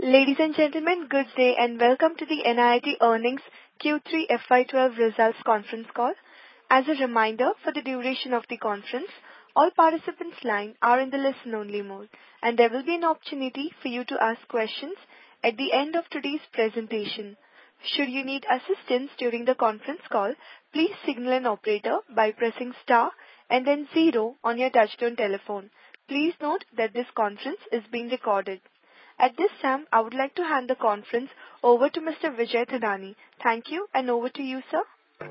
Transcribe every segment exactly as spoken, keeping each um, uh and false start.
Ladies and gentlemen, good day and welcome to the N I I T Earnings Q three F Y twelve Results Conference Call. As a reminder, for the duration of the conference, all participants' lines are in the listen-only mode, and there will be an opportunity for you to ask questions at the end of today's presentation. Should you need assistance during the conference call, please signal an operator by pressing star and then zero on your touchtone telephone. Please note that this conference is being recorded. At this time, I would like to hand the conference over to Mister Vijay Thadani. Thank you, and over to you, sir.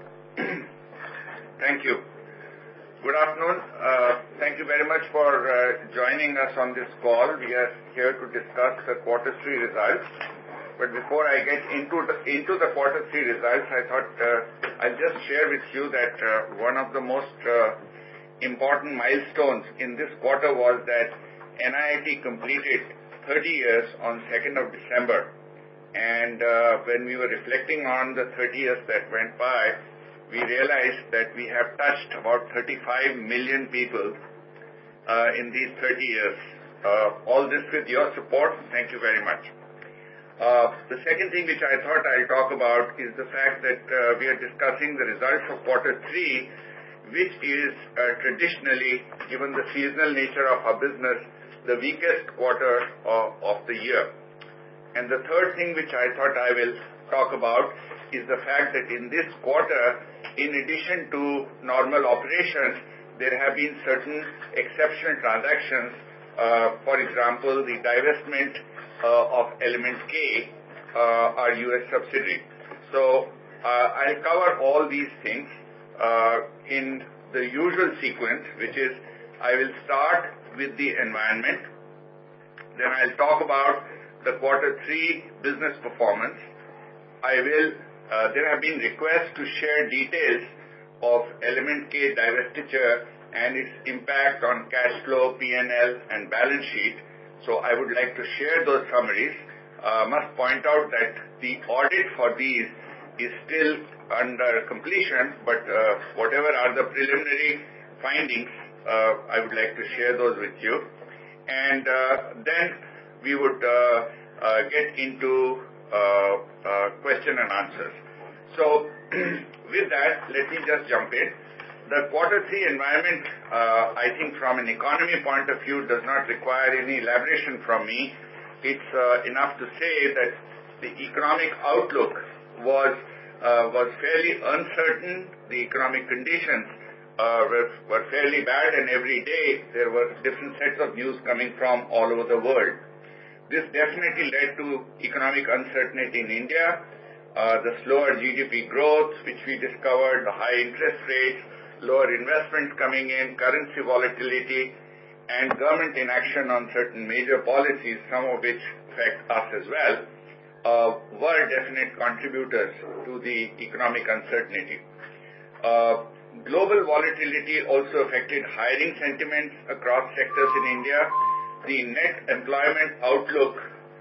Thank you. Good afternoon. Uh, thank you very much for uh, joining us on this call. We are here to discuss the quarter three results. But before I get into the, into the quarter three results, I thought uh, I'll just share with you that uh, one of the most uh, important milestones in this quarter was that N I I T completed thirty years on second of December. And uh, when we were reflecting on the thirty years that went by, we realized that we have touched about thirty-five million people uh, in these thirty years. Uh, all this with your support. Thank you very much. Uh, the second thing which I thought I'll talk about is the fact that uh, we are discussing the results of quarter three, which is uh, traditionally, given the seasonal nature of our business, the weakest quarter of, of the year. And the third thing which I thought I will talk about is the fact that in this quarter, in addition to normal operations, there have been certain exceptional transactions. Uh, for example, the divestment uh, of Element K, uh, our U S subsidiary. So uh, I'll cover all these things uh, in the usual sequence, which is I will start with the environment. Then I'll talk about the quarter three business performance. I will, uh, there have been requests to share details of Element K divestiture and its impact on cash flow, P and L, and balance sheet. So I would like to share those summaries. Uh, must point out that the audit for these is still under completion, but uh, whatever are the preliminary findings, Uh, I would like to share those with you. And uh, then we would uh, uh, get into uh, uh, question and answers. So with that, let me just jump in. The quarter three environment, uh, I think from an economy point of view, does not require any elaboration from me. It's uh, enough to say that the economic outlook was, uh, was fairly uncertain. The economic conditions Uh, were, were fairly bad, and every day there were different sets of news coming from all over the world. This definitely led to economic uncertainty in India, uh, the slower G D P growth, which we discovered, the high interest rates, lower investments coming in, currency volatility, and government inaction on certain major policies, some of which affect us as well, uh, were definite contributors to the economic uncertainty. Uh, Global volatility also affected hiring sentiments across sectors in India. The net employment outlook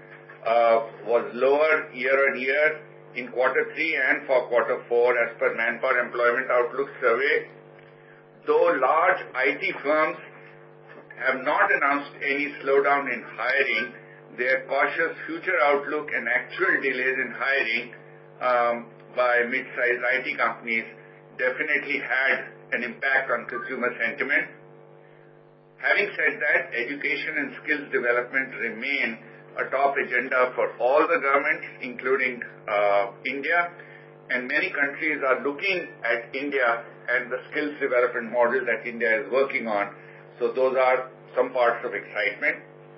uh, was lower year on year in quarter three and for quarter four as per Manpower Employment Outlook survey. Though large I T firms have not announced any slowdown in hiring, their cautious future outlook and actual delays in hiring um, by mid-sized I T companies definitely had an impact on consumer sentiment. Having said that, education and skills development remain a top agenda for all the governments, including uh, India, and many countries are looking at India and the skills development model that India is working on. So those are some parts of excitement.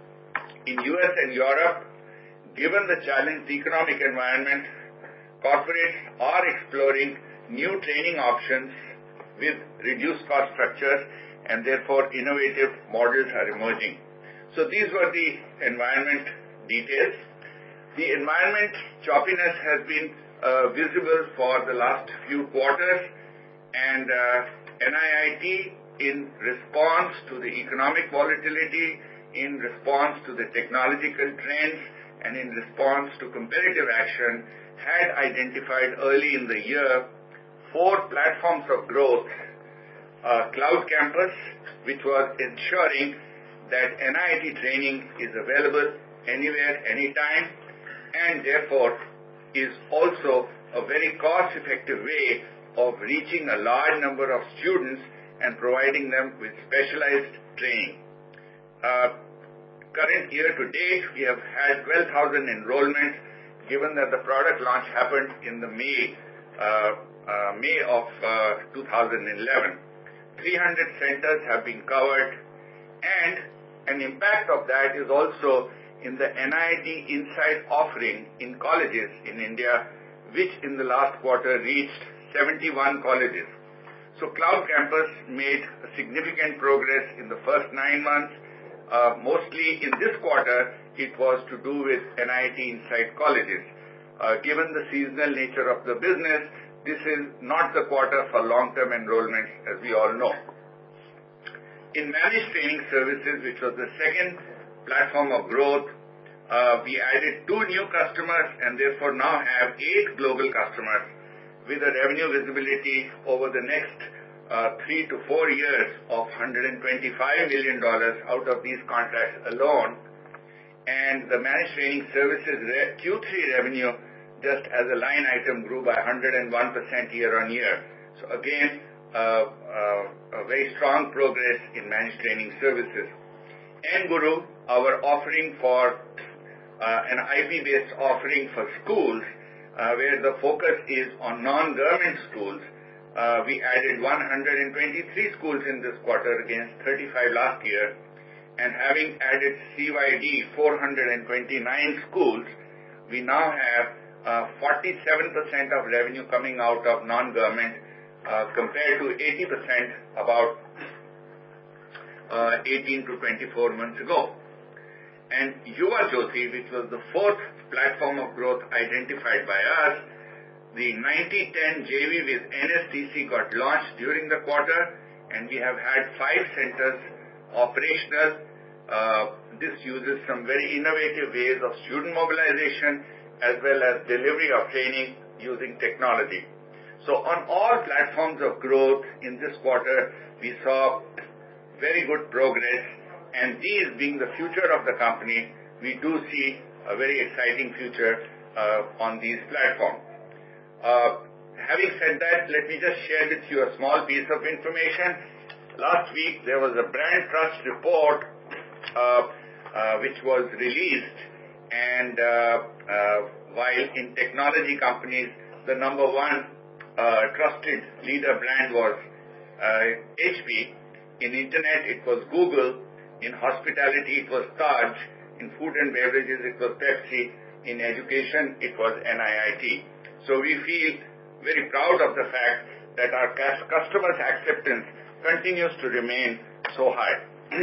In U S and Europe, given the challenged economic environment, corporates are exploring new training options with reduced cost structures, and therefore innovative models are emerging. So these were the environment details. The environment choppiness has been uh, visible for the last few quarters, and uh, N I I T, in response to the economic volatility, in response to the technological trends, and in response to competitive action, had identified early in the year four platforms of growth. Uh, Cloud Campus, which was ensuring that N I I T training is available anywhere, anytime. and therefore is also a very cost-effective way of reaching a large number of students and providing them with specialized training. Uh, current year to date, we have had twelve thousand enrollments, given that the product launch happened in the May, uh, uh, May of uh, two thousand eleven. three hundred centers have been covered, and an impact of that is also in the N I T Insight offering in colleges in India, which in the last quarter reached seventy-one colleges. So Cloud Campus made significant progress in the first nine months. Uh, mostly in this quarter, it was to do with N I T Insight colleges. Uh, given the seasonal nature of the business, this is not the quarter for long-term enrollments, as we all know. In Managed Training Services, which was the second platform of growth, uh, we added two new customers and therefore now have eight global customers with a revenue visibility over the next uh, three to four years of one hundred twenty-five million dollars out of these contracts alone. And the Managed Training Services Q three revenue, just as a line item, grew by one hundred one percent year on year. So again, uh, uh, a very strong progress in Managed Training Services. nGuru, our offering for uh, an I P-based offering for schools, uh, where the focus is on non-government schools, uh, we added one hundred twenty-three schools in this quarter against thirty-five last year. And having added C Y D four hundred twenty-nine schools, we now have uh, forty-seven percent of revenue coming out of non-government uh, compared to eighty percent about uh, eighteen to twenty-four months ago. And Yuva Jyoti, which was the fourth platform of growth identified by us, the ninety ten J V with N S D C got launched during the quarter, and we have had five centers operational. Uh, this uses some very innovative ways of student mobilization as well as delivery of training using technology. So on all platforms of growth in this quarter, we saw very good progress, and these being the future of the company, we do see a very exciting future uh, on these platforms. Uh, having said that, let me just share with you a small piece of information. Last week, there was a brand trust report uh, uh, which was released, and uh, uh, while in technology companies, the number one uh, trusted leader brand was uh, H P. In internet, it was Google. In hospitality, it was Taj. In food and beverages, it was Pepsi. In education, it was N I I T. So we feel very proud of the fact that our customers' acceptance continues to remain so high.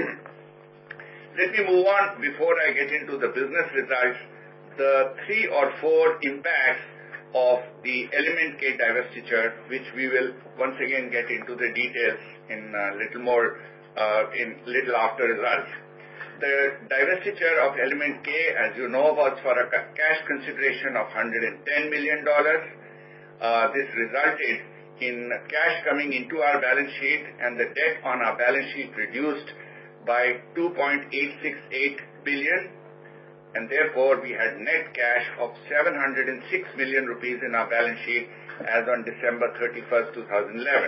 Let me move on before I get into the business results. The three or four impacts of the Element K divestiture, which we will once again get into the details in a little more, uh, in little after results. The divestiture of Element K, as you know, was for a cash consideration of one hundred ten million dollars. Uh, this resulted in cash coming into our balance sheet and the debt on our balance sheet reduced by two point eight six eight billion dollars. And therefore, we had net cash of seven hundred six million rupees in our balance sheet as on December thirty-first, two thousand eleven.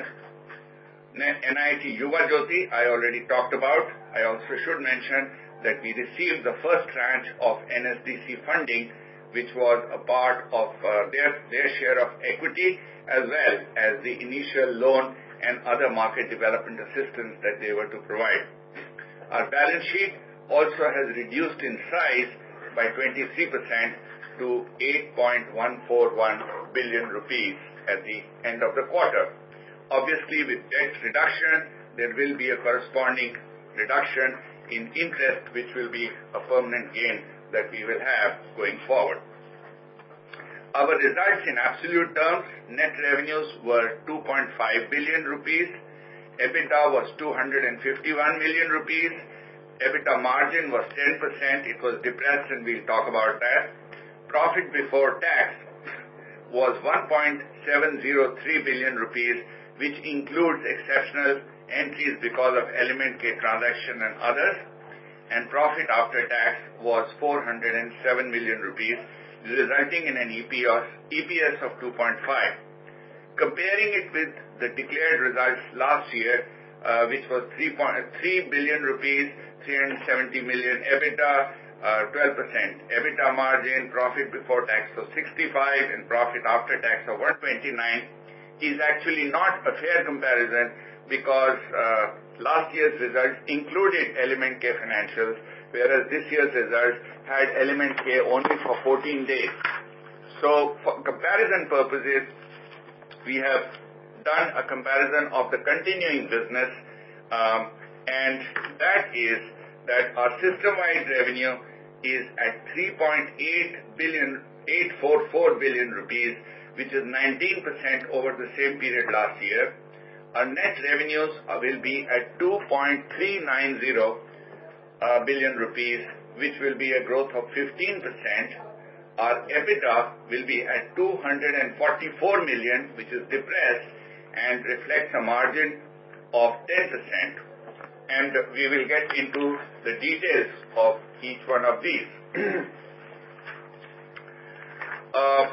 N I T Yuva Jyoti, I already talked about. I also should mention that we received the first tranche of N S D C funding, which was a part of uh, their, their share of equity, as well as the initial loan and other market development assistance that they were to provide. Our balance sheet also has reduced in size by twenty-three percent to eight point one four one billion rupees at the end of the quarter. Obviously, with debt reduction, there will be a corresponding reduction in interest, which will be a permanent gain that we will have going forward. Our results in absolute terms, net revenues were two point five billion rupees, EBITDA was two hundred fifty-one million rupees, EBITDA margin was ten percent, it was depressed and we'll talk about that. Profit before tax was one point seven zero three billion rupees, which includes exceptional entries because of Element K transaction and others. And profit after tax was four hundred seven million rupees, resulting in an E P S of two point five. Comparing it with the declared results last year, uh, which was three billion rupees, three hundred seventy million EBITDA, uh, twelve percent EBITDA margin, profit before tax of sixty-five, and profit after tax of one hundred twenty-nine, is actually not a fair comparison because uh, last year's results included Element K financials, whereas this year's results had Element K only for fourteen days. So for comparison purposes, we have done a comparison of the continuing business, um, and that is that our system-wide revenue is at three point eight billion, eight hundred forty-four billion rupees, which is nineteen percent over the same period last year. Our net revenues will be at two point three nine zero uh, billion rupees, which will be a growth of fifteen percent. Our EBITDA will be at two hundred forty-four million, which is depressed and reflects a margin of ten percent. And we will get into the details of each one of these. uh,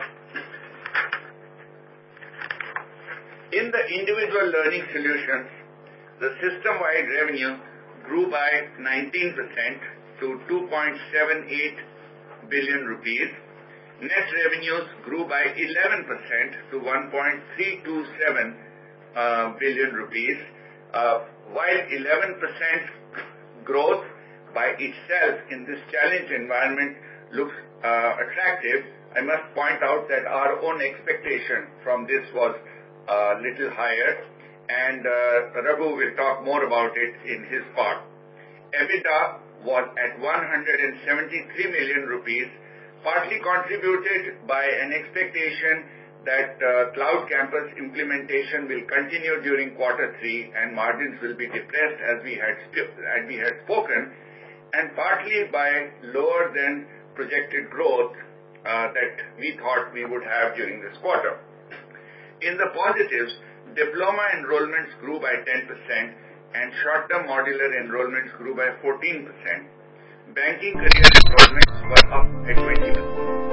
in the individual learning solutions, the system-wide revenue grew by nineteen percent to two point seven eight billion rupees. Net revenues grew by eleven percent to one point three two seven uh, billion rupees. Uh, while eleven percent growth by itself in this challenged environment looks uh, attractive, I must point out that our own expectation from this was a little higher, and uh, Raghu will talk more about it in his part. EBITDA was at one hundred seventy-three million rupees, partly contributed by an expectation that uh, cloud campus implementation will continue during quarter three and margins will be depressed as we had, as we had spoken, and partly by lower than projected growth uh, that we thought we would have during this quarter. In the positives, diploma enrollments grew by ten percent and short-term modular enrollments grew by fourteen percent. Banking career enrollments were up at twenty percent.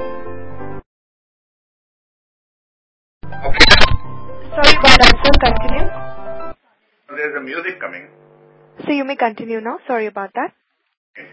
Okay. Sorry about that, sir. Continue. There's a music coming. So you may continue now. Sorry about that. Thank you.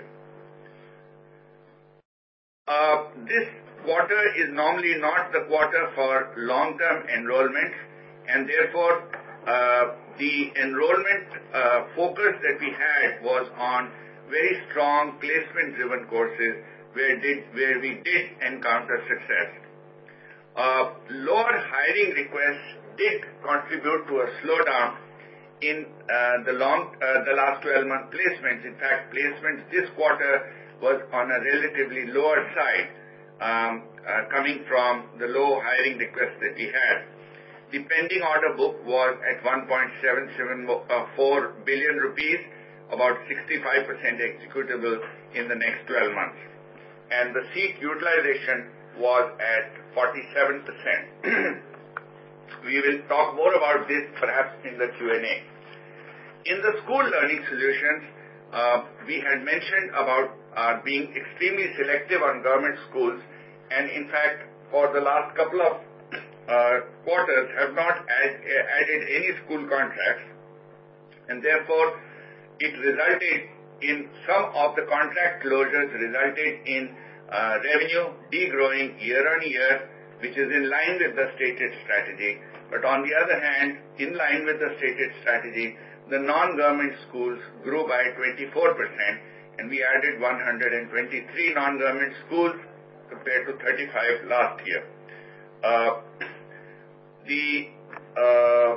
Uh, this quarter is normally not the quarter for long-term enrollment, and therefore uh, the enrollment uh, focus that we had was on very strong placement-driven courses where, did, where we did encounter success. Uh, lower hiring requests did contribute to a slowdown in uh, the long, uh, the last twelve-month placements. In fact, placements this quarter was on a relatively lower side, um, uh, coming from the low hiring requests that we had. The pending order book was at one point seven seven four billion rupees, about sixty-five percent executable in the next twelve months. And the seat utilization was at forty-seven percent. We will talk more about this perhaps in the Q and A. In the school learning solutions, uh, we had mentioned about uh, being extremely selective on government schools, and in fact, for the last couple of uh, quarters have not add, added any school contracts, and therefore it resulted in some of the contract closures resulted in uh, revenue degrowing year on year, which is in line with the stated strategy. But on the other hand, in line with the stated strategy, the non-government schools grew by twenty-four percent, and we added one hundred twenty-three non-government schools compared to thirty-five last year. Uh, the uh,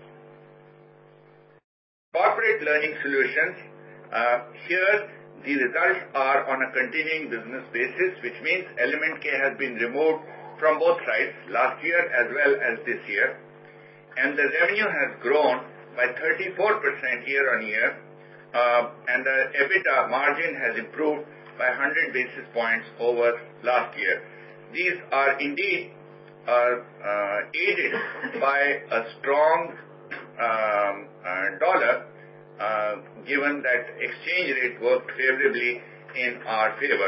corporate learning solutions, uh, here the results are on a continuing business basis, which means Element K has been removed from both sides, last year as well as this year, and the revenue has grown by thirty-four percent year on year, uh, and the EBITDA margin has improved by one hundred basis points over last year. These are indeed uh, uh, aided by a strong um, uh, dollar, uh, given that exchange rate worked favorably in our favor.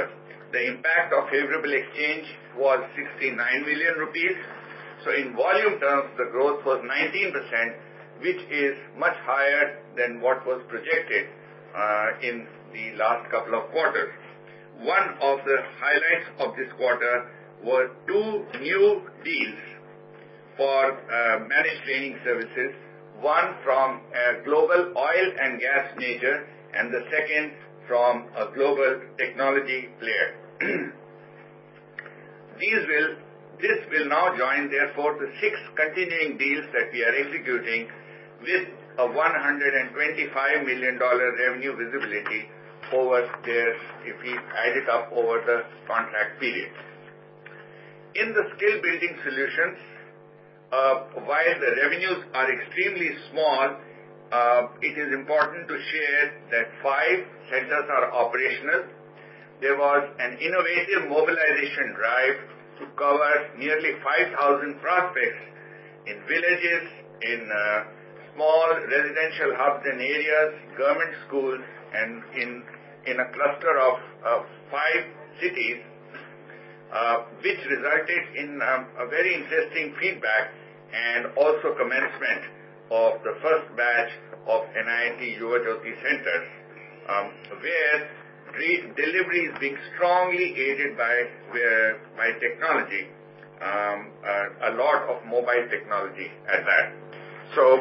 The impact of favorable exchange was sixty-nine million rupees. So in volume terms, the growth was nineteen percent, which is much higher than what was projected uh, in the last couple of quarters. One of the highlights of this quarter were two new deals for uh, managed training services, one from a global oil and gas major and the second from a global technology player. These will, this will now join, therefore, the six continuing deals that we are executing with a one hundred twenty-five million dollars revenue visibility over there if we add it up over the contract period. In the skill building solutions, uh, while the revenues are extremely small, uh, it is important to share that five centers are operational. There was an innovative mobilization drive to cover nearly five thousand prospects in villages, in uh, small residential hubs and areas, government schools, and in, in a cluster of uh, five cities, uh, which resulted in um, a very interesting feedback and also commencement of the first batch of N I I T Yuva Jyoti centers, um, where delivery is being strongly aided by, uh, by technology, um, uh, a lot of mobile technology at that. So,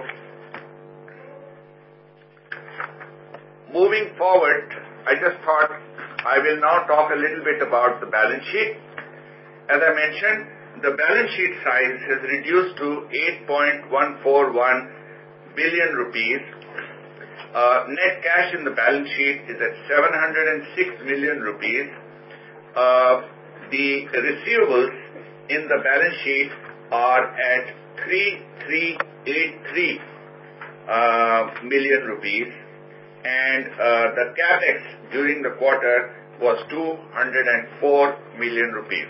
moving forward, I just thought I will now talk a little bit about the balance sheet. As I mentioned, the balance sheet size has reduced to eight point one four one billion rupees. Uh, net cash in the balance sheet is at seven hundred six million rupees. Uh, the receivables in the balance sheet are at three thousand three hundred eighty-three uh, million rupees, and uh, the capex during the quarter was two hundred four million rupees.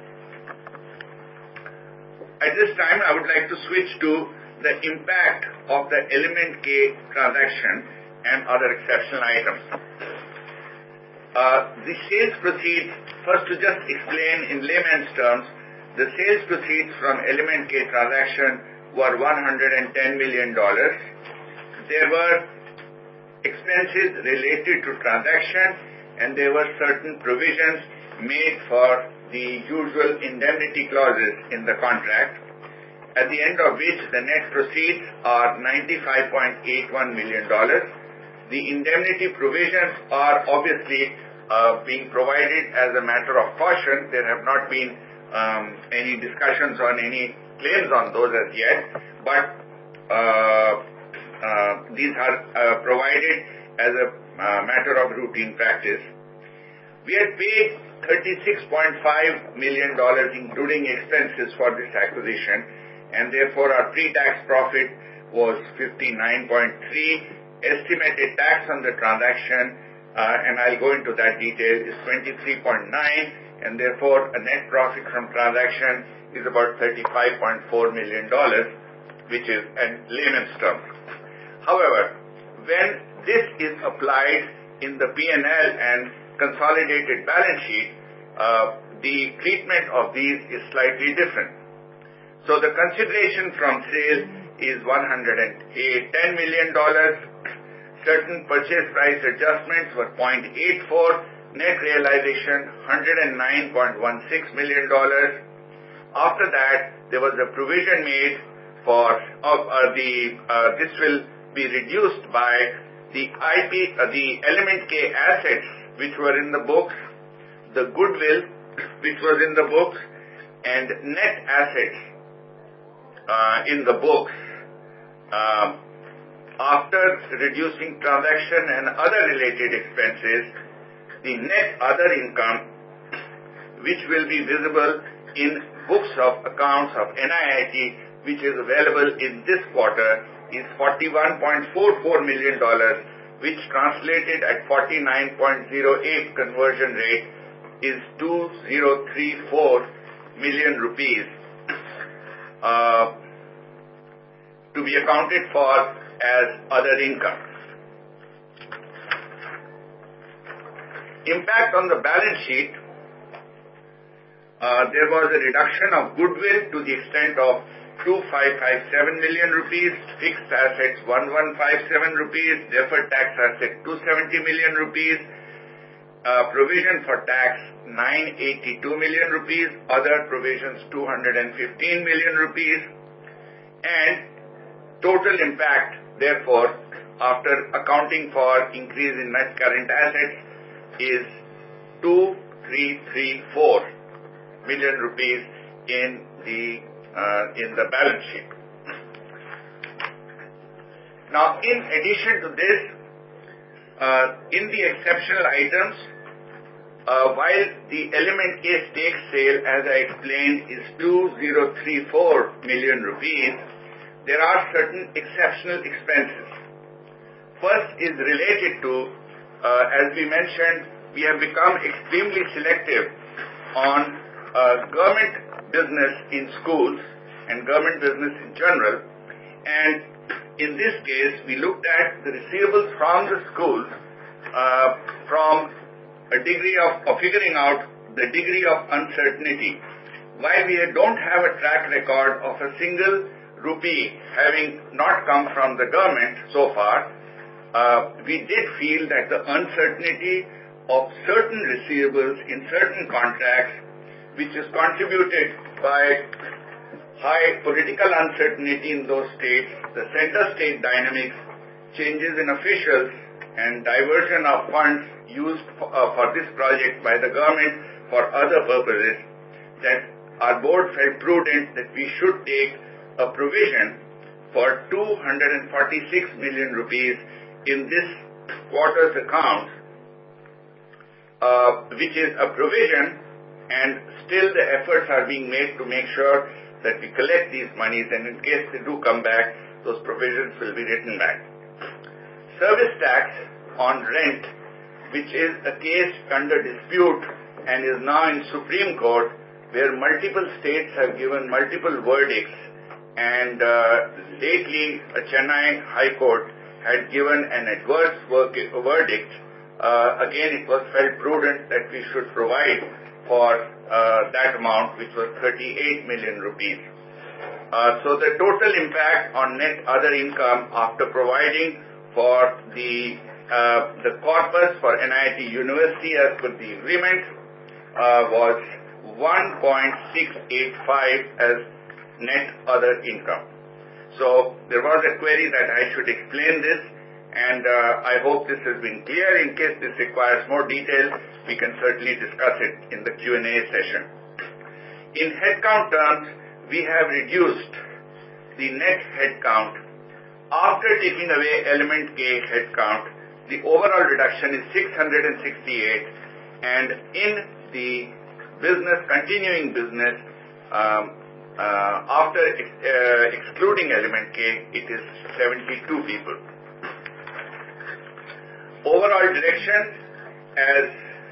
At this time, I would like to switch to the impact of the Element K transaction and other exceptional items. Uh, the sales proceeds, first to just explain in layman's terms, the sales proceeds from Element K transaction were one hundred ten million dollars. There were expenses related to transaction, and there were certain provisions made for the usual indemnity clauses in the contract, at the end of which the net proceeds are ninety-five point eight one million dollars. The indemnity provisions are obviously uh, being provided as a matter of caution. There have not been um, any discussions on any claims on those as yet, but uh, uh, these are uh, provided as a uh, matter of routine practice. We had paid thirty-six point five million dollars including expenses for this acquisition, and therefore our pre-tax profit was fifty-nine point three. Estimated tax on the transaction, uh, and I'll go into that detail, is twenty-three point nine, and therefore a net profit from transaction is about thirty-five point four million dollars, which is in layman's terms. However, when this is applied in the P and L and consolidated balance sheet, uh, the treatment of these is slightly different. So the consideration from sale is one hundred ten million dollars. Certain purchase price adjustments were zero point eight four, net realization one hundred nine point one six million dollars. After that, there was a provision made for of uh, the uh, this will be reduced by the I P uh, the Element K assets which were in the books, the goodwill which was in the books, and net assets uh, in the books. Uh, After reducing transaction and other related expenses, the net other income, which will be visible in books of accounts of N I I T, which is available in this quarter, is forty-one point four four million dollars, which translated at forty-nine point zero eight conversion rate is two thousand thirty-four million rupees, uh, to be accounted for as other income. Impact on the balance sheet Uh, there was a reduction of goodwill to the extent of two thousand five hundred fifty-seven million rupees, fixed assets one thousand one hundred fifty-seven rupees, deferred tax asset two hundred seventy million rupees, uh, provision for tax nine hundred eighty-two million rupees, other provisions two hundred fifteen million rupees, and total impact, therefore, after accounting for increase in net current assets is two thousand three hundred thirty-four million rupees in the uh, in the balance sheet. Now, in addition to this, uh, in the exceptional items, uh, while the Element K stake sale, as I explained, is two thousand thirty-four million rupees, there are certain exceptional expenses. First is related to, uh, as we mentioned, we have become extremely selective on uh, government business in schools and government business in general. And in this case, we looked at the receivables from the schools uh, from a degree of, of figuring out the degree of uncertainty. While we don't have a track record of a single rupee having not come from the government so far, uh, we did feel that the uncertainty of certain receivables in certain contracts, which is contributed by high political uncertainty in those states, the center-state dynamics, changes in officials, and diversion of funds used for, uh, for this project by the government for other purposes, that our board felt prudent that we should take a provision for two hundred forty-six million rupees in this quarter's account, uh, which is a provision, and still the efforts are being made to make sure that we collect these monies, and in case they do come back, those provisions will be written back. Service tax on rent, which is a case under dispute and is now in Supreme Court, where multiple states have given multiple verdicts, and uh, lately a Chennai High Court had given an adverse verdict. Uh, again, it was felt prudent that we should provide for uh, that amount, which was thirty-eight million rupees. Uh, so the total impact on net other income after providing for the uh, the corpus for N I T University as per the agreement uh, was one point six eight five as net other income. So there was a query that I should explain this, and uh, I hope this has been clear. In case this requires more detail, we can certainly discuss it in the Q and A session. In headcount terms, we have reduced the net headcount. After taking away Element K headcount, the overall reduction is six hundred sixty-eight, and in the business, continuing business, um, uh, after ex uh, excluding Element K, it is seventy-two people. Overall direction as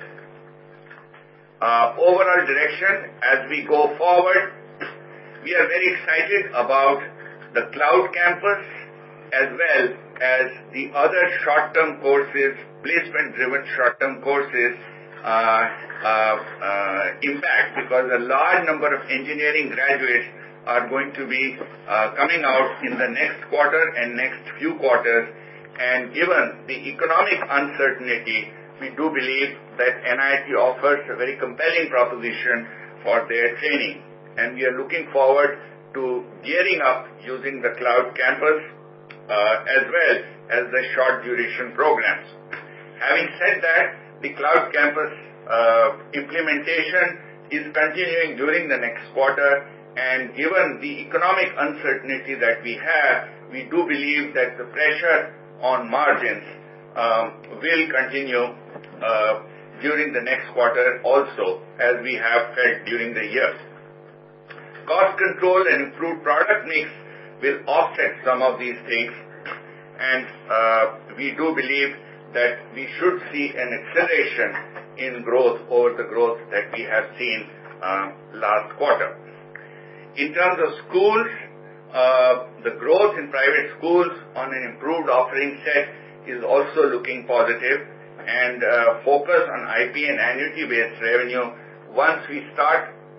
uh, overall direction as we go forward, we are very excited about the cloud campus as well as the other short-term courses, placement-driven short-term courses uh, uh, uh, impact, because a large number of engineering graduates are going to be uh, coming out in the next quarter and next few quarters. And given the economic uncertainty, we do believe that N I T offers a very compelling proposition for their training. And we are looking forward to gearing up using the cloud campus uh, as well as the short duration programs. Having said that, the cloud campus uh, implementation is continuing during the next quarter, and given the economic uncertainty that we have, we do believe that the pressure on margins um, will continue uh, during the next quarter also, as we have felt during the year. Cost control and improved product mix will offset some of these things, and uh, we do believe that we should see an acceleration in growth over the growth that we have seen uh, last quarter. In terms of schools, uh, the growth in private schools on an improved offering set is also looking positive, and uh, focus on I P and annuity-based revenue, once we start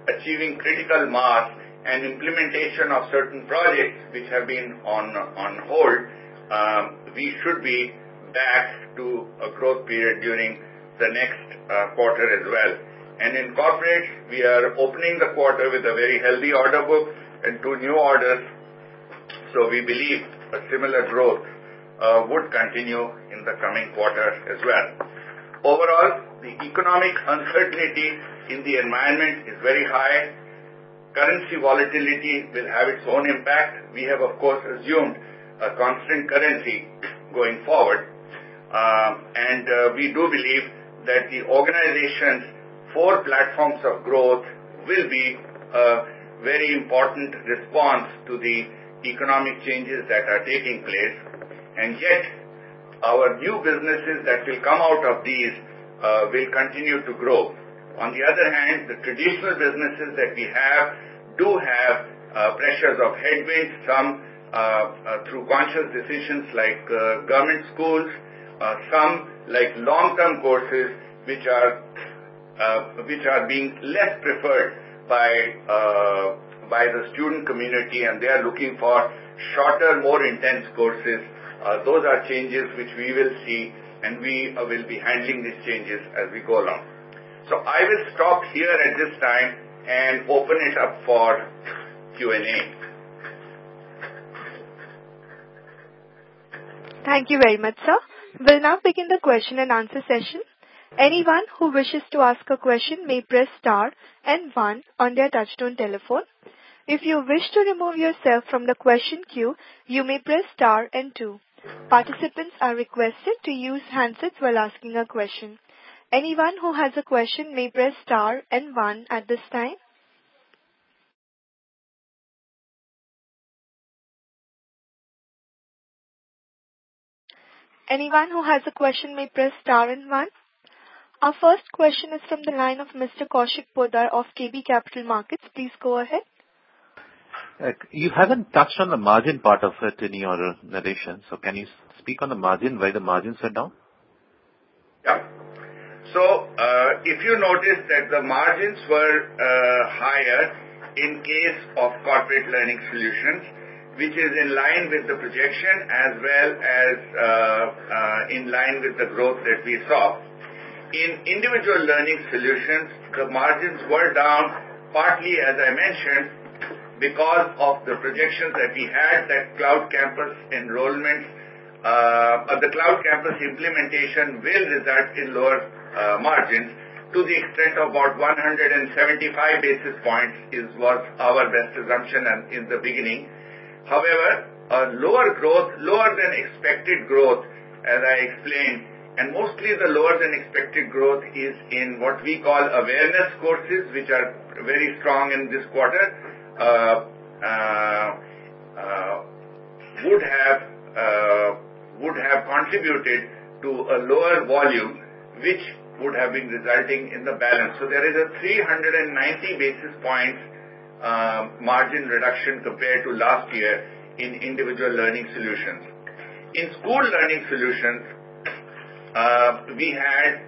achieving critical mass and implementation of certain projects which have been on on hold, um, we should be back to a growth period during the next uh, quarter as well. And in corporate, we are opening the quarter with a very healthy order book and two new orders. So we believe a similar growth uh, would continue in the coming quarter as well. Overall, the economic uncertainty in the environment is very high. Currency volatility will have its own impact. We have, of course, assumed a constant currency going forward. Uh, and uh, we do believe that the organization's four platforms of growth will be a very important response to the economic changes that are taking place. And yet, our new businesses that will come out of these uh, will continue to grow. On the other hand, the traditional businesses that we have do have uh, pressures of headwinds, some uh, uh, through conscious decisions like uh, government schools, uh, some like long-term courses which are uh, which are being less preferred by uh, by the student community, and they are looking for shorter, more intense courses. Uh, those are changes which we will see, and we uh, will be handling these changes as we go along. So I will stop here at this time and open it up for Q and A. Thank you very much, sir. We'll now begin the question and answer session. Anyone who wishes to ask a question may press star and one on their touchtone telephone. If you wish to remove yourself from the question queue, you may press star and two. Participants are requested to use handsets while asking a question. Anyone who has a question may press star and one at this time. Anyone who has a question may press star and one. Our first question is from the line of Mister Kaushik Poddar of K B Capital Markets. Please go ahead. Uh, you haven't touched on the margin part of it in your narration, so can you speak on the margin, why the margins are down? Yeah. So, uh, if you notice that the margins were uh, higher in case of corporate learning solutions, which is in line with the projection as well as uh, uh, in line with the growth that we saw. In individual learning solutions, the margins were down partly, as I mentioned, because of the projections that we had that cloud campus enrollments, uh, the cloud campus implementation will result in lower uh, margins to the extent of about one hundred seventy-five basis points is was our best assumption in the beginning. However, a lower growth, lower than expected growth, as I explained, and mostly the lower than expected growth is in what we call awareness courses, which are very strong in this quarter, uh, uh, uh, would have uh, would have contributed to a lower volume, which would have been resulting in the balance. So there is a three hundred ninety basis points uh, margin reduction compared to last year in individual learning solutions. In school learning solutions, uh, we had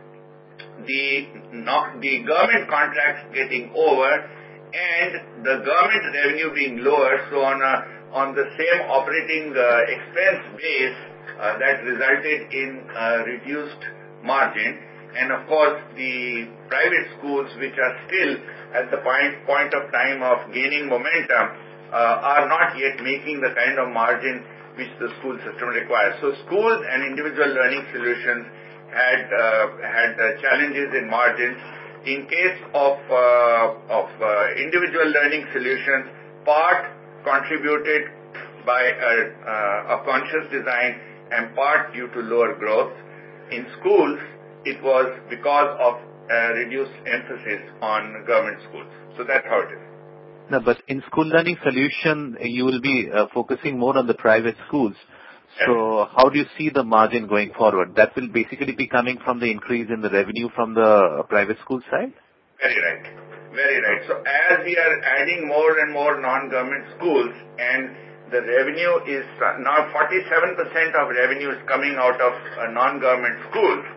the not, the government contracts getting over and the government revenue being lower. So on a, on the same operating uh, expense base, uh, that resulted in uh, reduced margin. And of course, the private schools, which are still at the point, point of time of gaining momentum, uh, are not yet making the kind of margin which the school system requires. So schools and individual learning solutions had uh, had uh, challenges in margins. In case of uh, of uh, individual learning solutions, part contributed by a, uh, a conscious design and part due to lower growth. In schools, it was because of uh, reduced emphasis on government schools. So that's how it is. No, but in school learning solution, you will be uh, focusing more on the private schools. So how do you see the margin going forward? That will basically be coming from the increase in the revenue from the private school side? Very right. Very right. So as we are adding more and more non-government schools, and the revenue is now forty-seven percent of revenue is coming out of uh, non-government schools,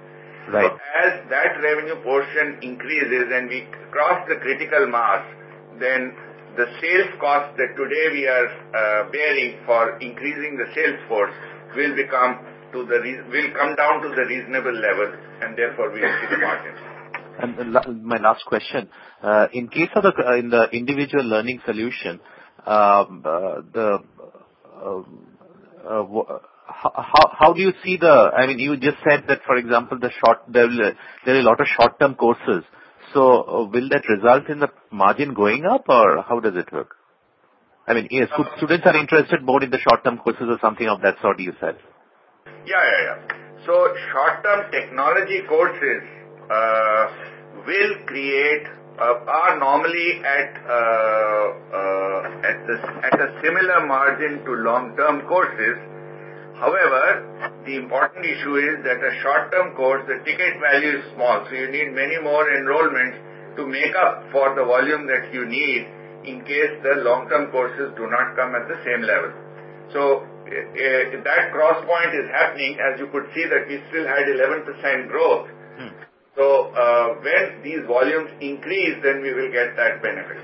Right. So as that revenue portion increases and we cross the critical mass, then the sales cost that today we are uh, bearing for increasing the sales force will become to the re- will come down to the reasonable level, and therefore we will see the margins. And la- my last question, uh, in case of the uh, in the individual learning solution, um, uh, the uh, uh, w- how how do you see the? I mean, you just said that, for example, the short there will there are a lot of short-term courses. So uh, will that result in the margin going up, or how does it work? I mean, yes, students are interested more in the short-term courses or something of that sort, you said. Yeah, yeah, yeah. So short-term technology courses uh, will create uh, are normally at uh, uh, at the at a similar margin to long-term courses. However, the important issue is that a short-term course, the ticket value is small, so you need many more enrollments to make up for the volume that you need in case the long-term courses do not come at the same level. So uh, that cross point is happening. As you could see that we still had eleven percent growth. Hmm. So uh, when these volumes increase, then we will get that benefit.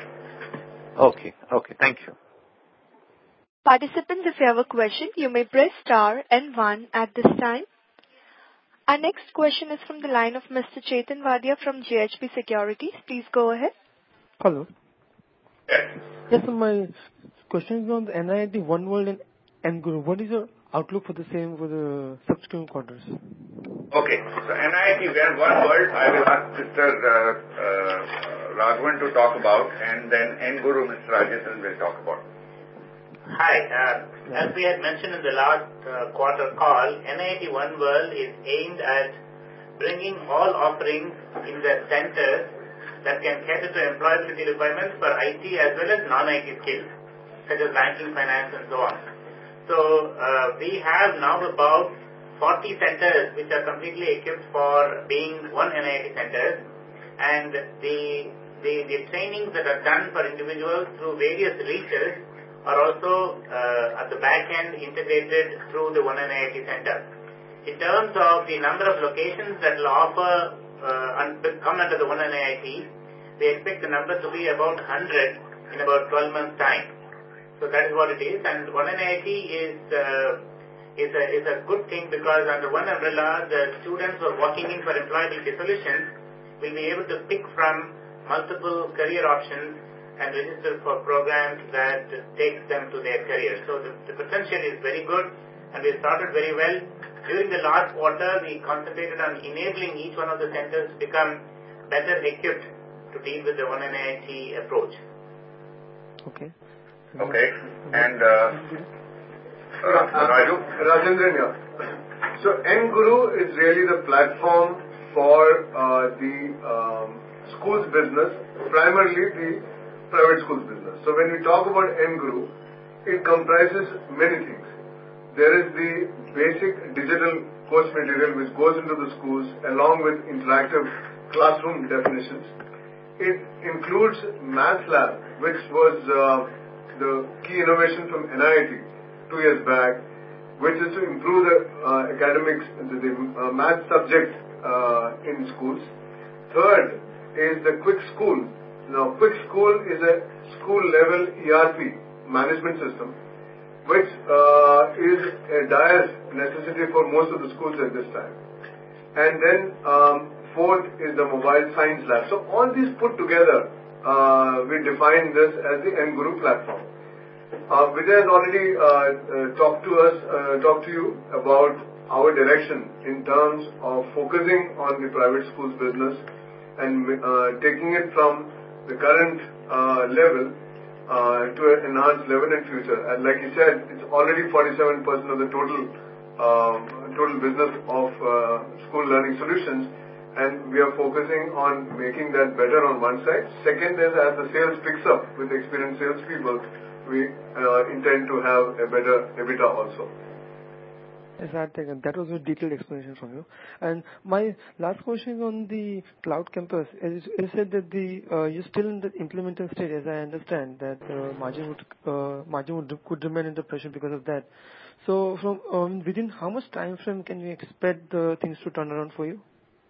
Okay, okay, thank you. Participants, if you have a question, you may press star and one at this time. Our next question is from the line of Mister Chetan Wadia from J H P Securities. Please go ahead. Hello. Yes. Yes, so my question is on the N I T One World and N Guru. What is your outlook for the same for the subsequent quarters? Okay, so N I T One World, I will ask Mister Uh, uh, Raghavan to talk about, and then N Guru, Mister Rajesh will talk about. Hi. Uh, as we had mentioned in the last uh, quarter call, N I T One World is aimed at bringing all offerings in the centers that can cater to employability requirements for I T as well as non-I T skills, such as banking, finance, and so on. So uh, we have now about forty centers which are completely equipped for being one N I T centers, and the, the, the trainings that are done for individuals through various reaches are also uh, at the back end integrated through the one N I T center. In terms of the number of locations that will offer uh, and come under the one N I T, we expect the number to be about one hundred in about twelve months' time. So that is what it is, and one N I T is uh, is a is a good thing because under one umbrella, the students who are working in for employability solutions will be able to pick from multiple career options and register for programs that takes them to their career. So the, the potential is very good, and we started very well. During the last quarter, we concentrated on enabling each one of the centers to become better equipped to deal with the one N I T approach. Okay. Okay, and uh, uh, Raju? Rajendran here. So N Guru is really the platform for uh, the um, schools business, primarily the private schools business. So when we talk about N Guru, it comprises many things. There is the basic digital course material which goes into the schools along with interactive classroom definitions. It includes Math Lab, which was uh, the key innovation from N I T two years back, which is to improve the uh, academics, the, the uh, math subject uh, in schools. Third is the Quick School. Now, Quick School is a school-level E R P management system, which uh, is a dire necessity for most of the schools at this time. And then um, fourth is the Mobile Science Lab. So all these put together, uh, we define this as the N Guru platform. Uh, Vijay has already uh, uh, talked to us, uh, talked to you about our direction in terms of focusing on the private schools business and uh, taking it from the current uh, level uh, to an enhanced level in future. And like you said, it's already forty-seven percent of the total uh, total business of uh, school learning solutions, and we are focusing on making that better on one side. Second is, as the sales picks up with experienced salespeople, we uh, intend to have a better EBITDA also. Yes, I think that was a detailed explanation from you. And my last question is on the cloud campus. As you said that the uh, you're still in the implementation stage, as I understand that uh, margin would uh, margin would could remain under pressure because of that. So, from um, within how much time frame can you expect the things to turn around for you?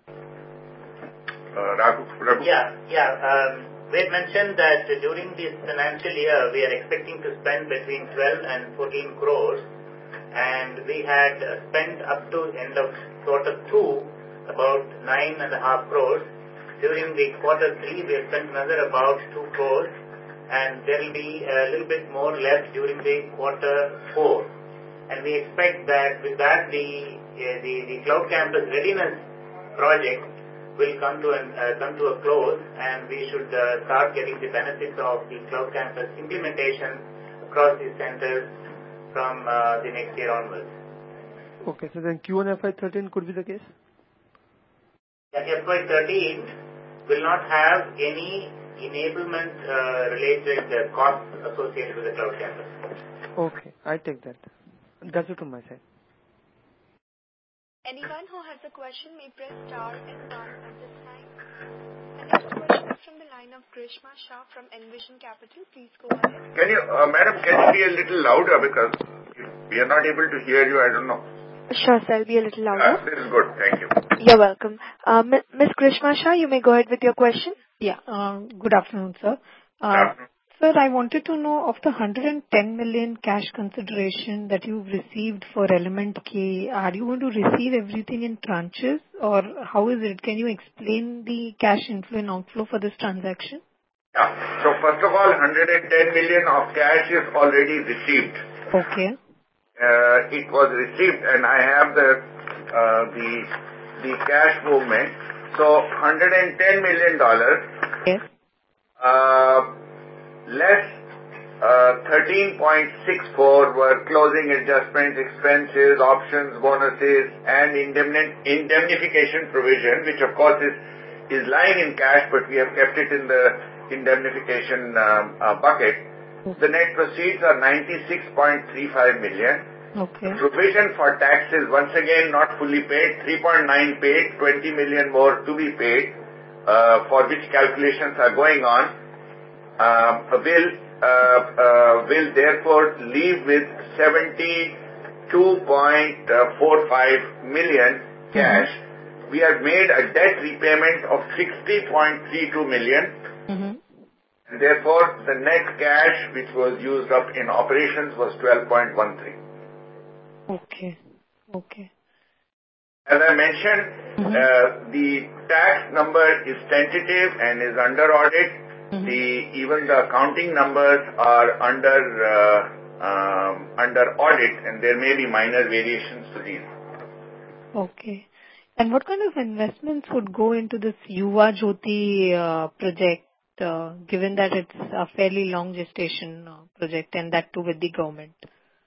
Uh, Raghu, Raghu? Yeah, yeah. Um, we had mentioned that during this financial year, we are expecting to spend between twelve and fourteen crores, and we had uh, spent up to end of quarter two about nine and a half crores. During the quarter three, we have spent another about two crores, and there will be a little bit more left during the quarter four. And we expect that with that, the uh, the, the Cloud Campus Readiness project will come to an, uh, come to a close, and we should uh, start getting the benefits of the Cloud Campus implementation across these centers from uh, the next year onwards. Okay, so then Q one F Y thirteen could be the case? Yeah, F Y thirteen will not have any enablement uh, related uh, costs associated with the Cloud Campus. Okay, I take that. That's it on my side. Anyone who has a question may press star and one at this time. The next question is from the line of Grishma Shah from Envision Capital. Please go ahead. Can you, uh, madam, can you be a little louder because we are not able to hear you, I don't know. Sure, sir, I'll be a little louder. Uh, this is good, thank you. You're welcome. Uh, Miz Grishma Shah, you may go ahead with your question. Yeah, uh, good afternoon, sir. Uh, Good afternoon. Sir, I wanted to know of the one hundred ten million cash consideration that you've received for Element K, are you going to receive everything in tranches or how is it? Can you explain the cash inflow and outflow for this transaction? Yeah. So first of all, one hundred ten million of cash is already received. Okay. Uh, it was received and I have the, uh, the, the cash movement. So one hundred ten million dollars. Yes. Uh, less uh, thirteen point six four were closing adjustments, expenses, options, bonuses, and indemni- indemnification provision, which of course is, is lying in cash, but we have kept it in the indemnification um, uh, bucket. The net proceeds are ninety-six point three five million. Okay. Provision for taxes, once again not fully paid, three point nine paid, twenty million more to be paid, uh, for which calculations are going on. Um, will uh, uh, will therefore leave with seventy-two point four five million cash. Mm-hmm. We have made a debt repayment of sixty point three two million. Mm-hmm. And therefore, the net cash which was used up in operations was twelve point one three. Okay. Okay. As I mentioned, mm-hmm. uh, the tax number is tentative and is under audit. Mm-hmm. The even the accounting numbers are under uh, um, under audit, and there may be minor variations to these. Okay. And what kind of investments would go into this Yuva Jyoti uh, project, uh, given that it's a fairly long gestation uh, project, and that too with the government?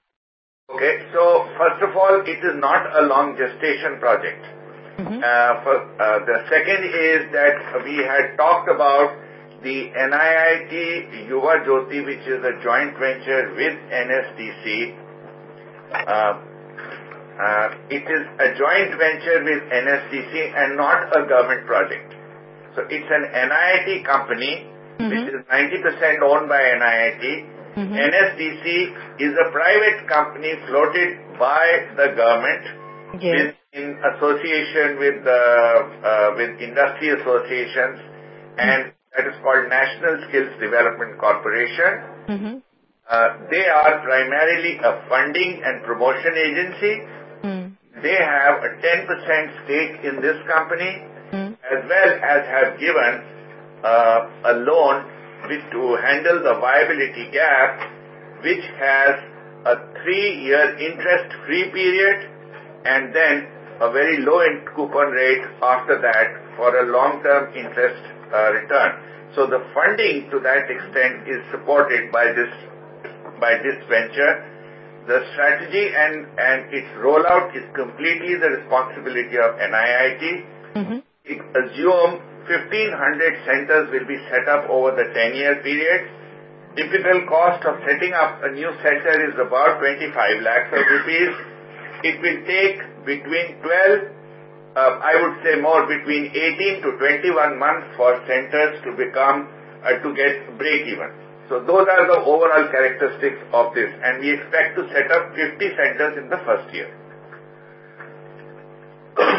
Okay. So first of all, it is not a long gestation project. Mm-hmm. Uh, for, uh, the second is that we had talked about the N I I T Yuva Jyoti, which is a joint venture with N S D C. Uh, uh, it is a joint venture with N S D C and not a government project. So it's an N I I T company, mm-hmm. which is ninety percent owned by N I I T. Mm-hmm. N S D C is a private company floated by the government, yes. with, in association with the uh, with industry associations, mm-hmm. and that is called National Skills Development Corporation. Mm-hmm. Uh, they are primarily a funding and promotion agency. Mm. They have a ten percent stake in this company, mm. as well as have given uh, a loan which to handle the viability gap, which has a three-year interest-free period and then a very low coupon rate after that for a long-term interest uh, return. So the funding to that extent is supported by this by this venture. The strategy and, and its rollout is completely the responsibility of N I I T. Mm-hmm. It assume fifteen hundred centers will be set up over the ten-year period. Typical cost of setting up a new center is about twenty-five lakhs of rupees. It will take between twelve, uh, I would say more, between eighteen to twenty-one months for centers to become, uh, to get break even. So those are the overall characteristics of this, and we expect to set up fifty centers in the first year.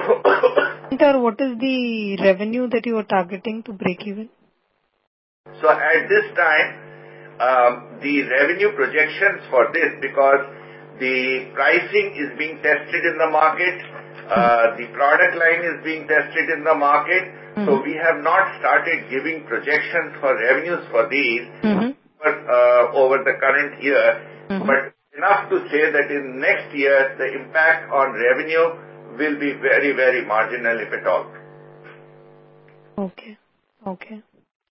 Sir, what is the revenue that you are targeting to break even? So at this time, um, the revenue projections for this, because the pricing is being tested in the market, uh, the product line is being tested in the market, mm-hmm. so we have not started giving projections for revenues for these mm-hmm. but, uh, over the current year, mm-hmm. but enough to say that in next year, the impact on revenue will be very, very marginal, if at all. Okay. Okay.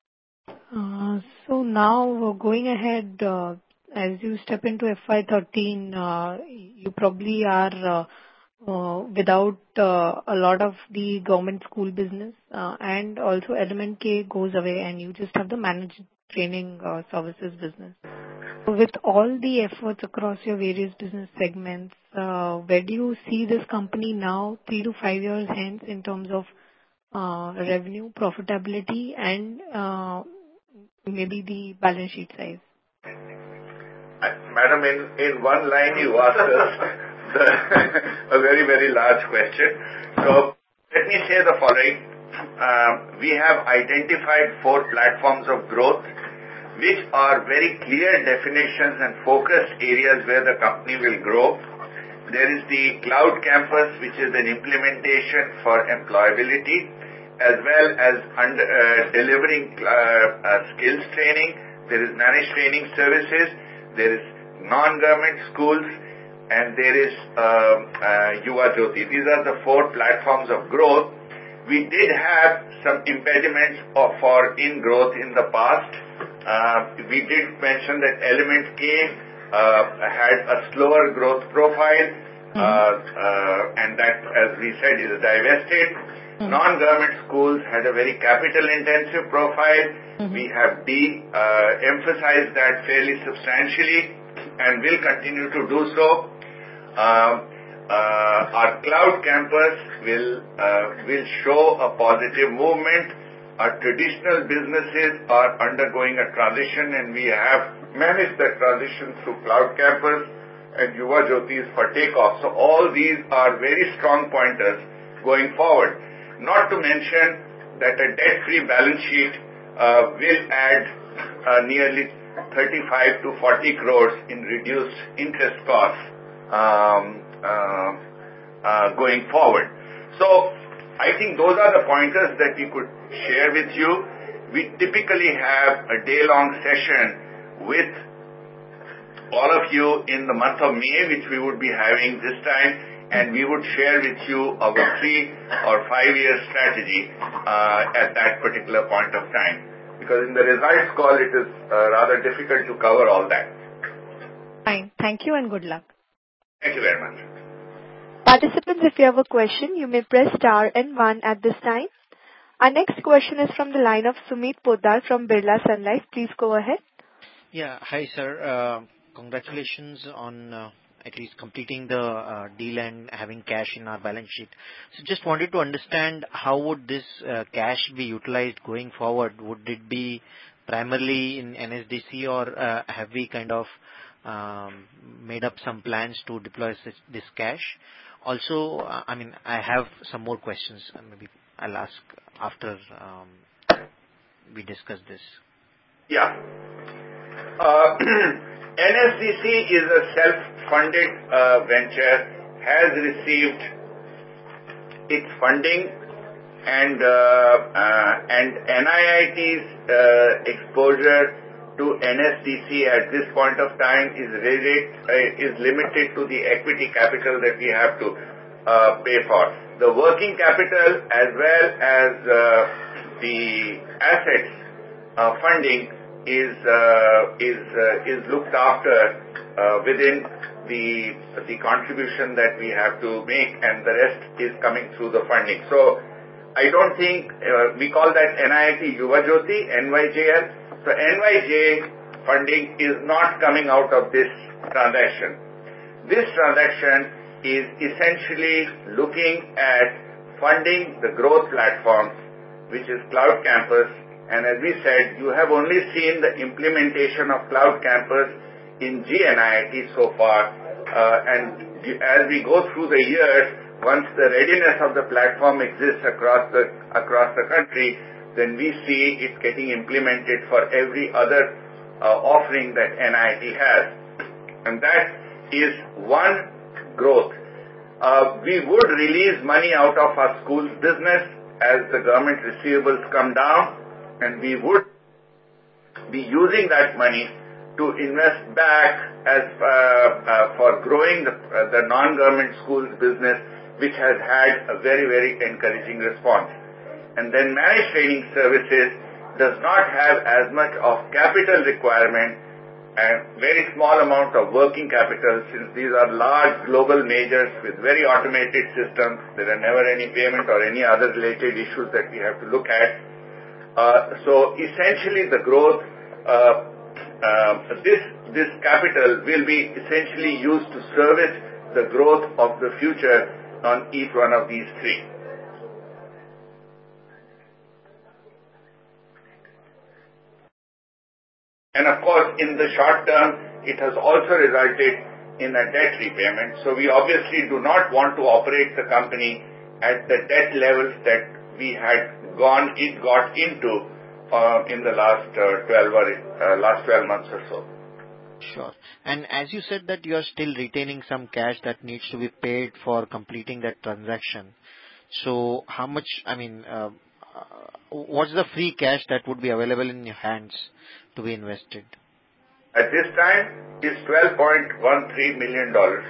Uh, so now, uh, going ahead, uh, as you step into F Y thirteen, uh, you probably are uh, uh, without uh, a lot of the government school business, uh, and also Element K goes away, and you just have the managed training uh, services business. With all the efforts across your various business segments, uh, where do you see this company now, three to five years hence, in terms of uh, revenue, profitability, and uh, maybe the balance sheet size? Madam, in, in one line you asked us the, a very, very large question. So let me say the following. Uh, we have identified four platforms of growth, which are very clear definitions and focused areas where the company will grow. There is the Cloud Campus, which is an implementation for employability, as well as under, uh, delivering uh, uh, skills training. There is managed training services. There is non-government schools, and there is uh, uh, Yuva Jyoti. These are the four platforms of growth. We did have some impediments of, for in growth in the past. Uh, we did mention that Element K uh, had a slower growth profile, mm-hmm. uh, uh, and that, as we said, is divested. Mm-hmm. Non-government schools had a very capital-intensive profile. Mm-hmm. We have de-emphasized uh, that fairly substantially and will continue to do so. Uh, uh, our Cloud Campus will uh, will show a positive movement. Our traditional businesses are undergoing a transition, and we have managed the transition through Cloud Campus and Yuva Jyoti is for takeoff. So all these are very strong pointers going forward. Not to mention that a debt-free balance sheet uh, will add uh, nearly thirty-five to forty crores in reduced interest costs um, uh, uh, going forward. So I think those are the pointers that we could share with you. We typically have a day-long session with all of you in the month of May, which we would be having this time, and we would share with you our three or five-year strategy uh, at that particular point of time. Because in the results call, it is uh, rather difficult to cover all that. Fine. Thank you and good luck. Thank you very much. Participants, if you have a question, you may press star and one at this time. Our next question is from the line of Sumit Poddar from Birla Sun Life. Please go ahead. Yeah. Hi, sir. Uh, congratulations on uh, at least completing the uh, deal and having cash in our balance sheet. So just wanted to understand how would this uh, cash be utilized going forward? Would it be primarily in N S D C, or uh, have we kind of um, made up some plans to deploy this, this cash? Also, uh, I mean, I have some more questions. Uh, maybe I'll ask after um, we discuss this. Yeah. Uh, N S D C is a self-funded uh, venture, has received its funding, and uh, uh, and N I I T's uh, exposure to N S D C at this point of time is related, uh, is limited to the equity capital that we have to uh, pay for. The working capital as well as uh, the assets uh, funding is uh, is uh, is looked after uh, within the the contribution that we have to make, and the rest is coming through the funding. So I don't think uh, we call that N I I T Yuva Jyoti, N Y J L. So N Y J funding is not coming out of this transaction. This transaction is essentially looking at funding the growth platforms, which is Cloud Campus. And as we said, you have only seen the implementation of Cloud Campus in G N I I T so far. Uh, and as we go through the years, once the readiness of the platform exists across the across the country, then we see it getting implemented for every other uh, offering that N I T has. And that is one growth. Uh, we would release money out of our schools business as the government receivables come down, and we would be using that money to invest back as uh, uh, for growing the, uh, the non-government schools business, which has had a very, very encouraging response. And then managed training services does not have as much of capital requirement and very small amount of working capital, since these are large global majors with very automated systems. There are never any payment or any other related issues that we have to look at. Uh, so essentially the growth, uh, uh, this, this capital will be essentially used to service the growth of the future on each one of these three. And of course, in the short term, it has also resulted in a debt repayment. So we obviously do not want to operate the company at the debt levels that we had gone, it got into uh, in the last uh, twelve or uh, last twelve months or so. Sure. And as you said that you are still retaining some cash that needs to be paid for completing that transaction. So how much, I mean, uh, uh, what's the free cash that would be available in your hands to be invested? At this time, it's twelve point one three million dollars.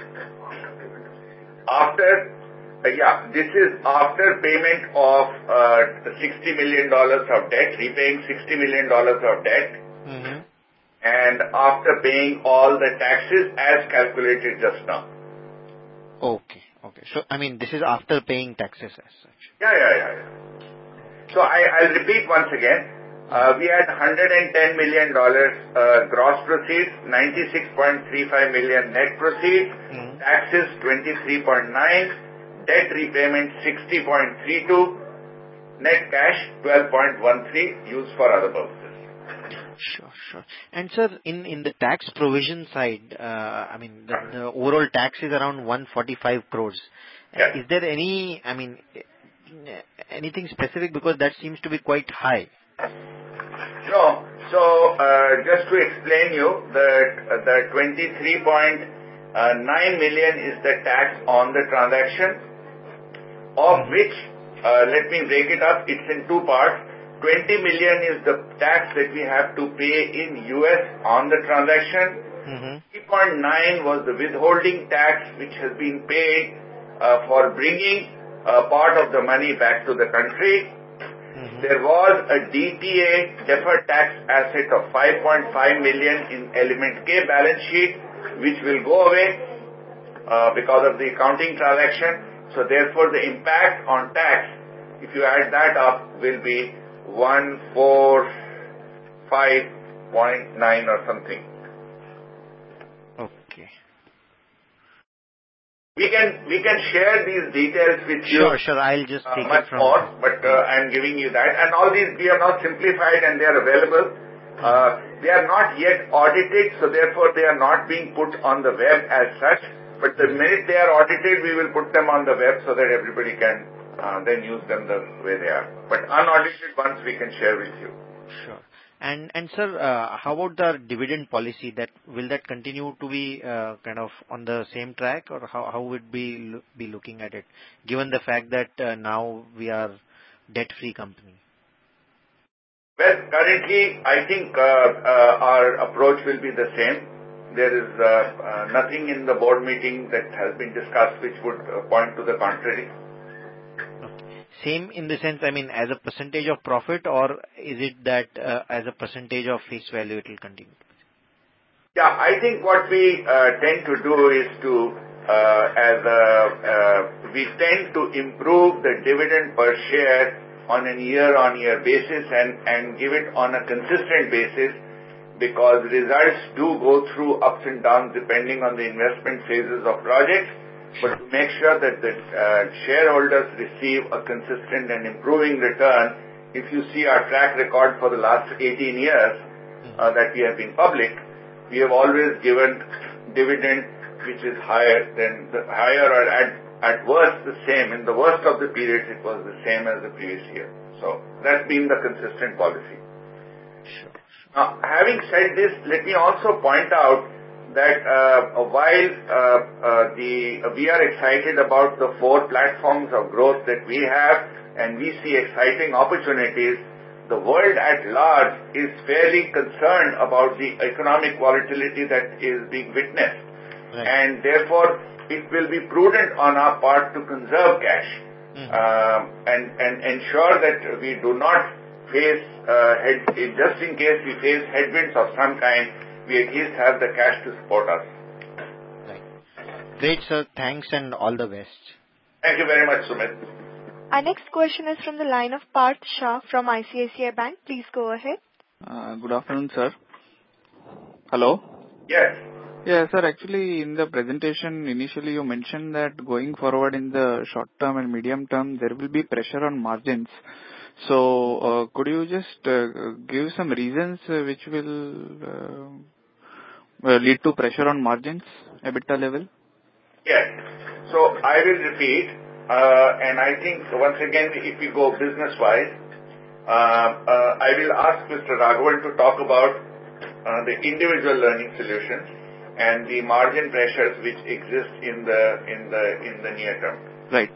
After, uh, yeah, this is after payment of uh, sixty million dollars of debt, repaying sixty million dollars of debt. Mm-hmm. And after paying all the taxes as calculated just now. Okay, okay. So, I mean, this is after paying taxes as such. Yeah, yeah, yeah. yeah. So, I, I'll repeat once again. Uh, we had one hundred ten million dollars uh, gross proceeds, ninety-six point three five million dollars net proceeds, mm-hmm. taxes twenty-three point nine, debt repayment sixty point three two, net cash twelve point one three, used for other purposes. Sure, sure. And sir, in, in the tax provision side, uh, I mean, the, the overall tax is around one hundred forty-five crores. Yes. Is there any, I mean, anything specific, because that seems to be quite high? No. So, uh, just to explain you, the, the twenty-three point nine million is the tax on the transaction, of which, uh, let me break it up, it's in two parts. twenty million is the tax that we have to pay in U S on the transaction. Mm-hmm. three point nine was the withholding tax which has been paid uh, for bringing uh, part of the money back to the country. Mm-hmm. There was a D T A, deferred tax asset, of five point five million in element K balance sheet, which will go away uh, because of the accounting transaction. So therefore the impact on tax, if you add that up, will be one forty-five point nine or something. Okay. We can we can share these details with you. Sure, sure. I'll just take uh, much it from more, but uh, I'm giving you that. And all these we have now simplified and they are available. Uh, they are not yet audited, so therefore they are not being put on the web as such. But the minute they are audited, we will put them on the web so that everybody can Uh, then use them the way they are. But unaudited ones we can share with you. Sure. And, and sir, uh, how about the dividend policy? That will that continue to be uh, kind of on the same track, or how, how would we lo- be looking at it, given the fact that uh, now we are debt-free company? Well, currently, I think uh, uh, our approach will be the same. There is uh, uh, nothing in the board meeting that has been discussed which would uh, point to the contrary. Same in the sense, I mean, as a percentage of profit, or is it that uh, as a percentage of face value it will continue? Yeah, I think what we uh, tend to do is to, uh, as a, uh, we tend to improve the dividend per share on a year-on-year basis and, and give it on a consistent basis, because results do go through ups and downs depending on the investment phases of projects. But to make sure that the uh, shareholders receive a consistent and improving return, if you see our track record for the last eighteen years uh, that we have been public, we have always given dividend which is higher than the higher or at at worst the same. In the worst of the periods, it was the same as the previous year. So that's been the consistent policy. Sure. Now, having said this, let me also point out that uh, while uh, uh, the uh, we are excited about the four platforms of growth that we have, and we see exciting opportunities, the world at large is fairly concerned about the economic volatility that is being witnessed. Right. And therefore, it will be prudent on our part to conserve cash mm-hmm. uh, and, and ensure that we do not face, uh, head, just in case we face headwinds of some kind, we at least have the cash to support us. Right. Great, sir. Thanks and all the best. Thank you very much, Sumit. Our next question is from the line of Parth Shah from I C I C I Bank. Please go ahead. Uh, good afternoon, sir. Hello? Yes. Yeah, sir. Actually, in the presentation, initially you mentioned that going forward in the short term and medium term, there will be pressure on margins. So, uh, could you just uh, give some reasons uh, which will uh, uh, lead to pressure on margins, EBITDA level? Yes. So, I will repeat. Uh, and I think, once again, if we go business-wise, uh, uh, I will ask Mister Raghavan to talk about uh, the individual learning solutions and the margin pressures which exist in the in the in the near term. Right.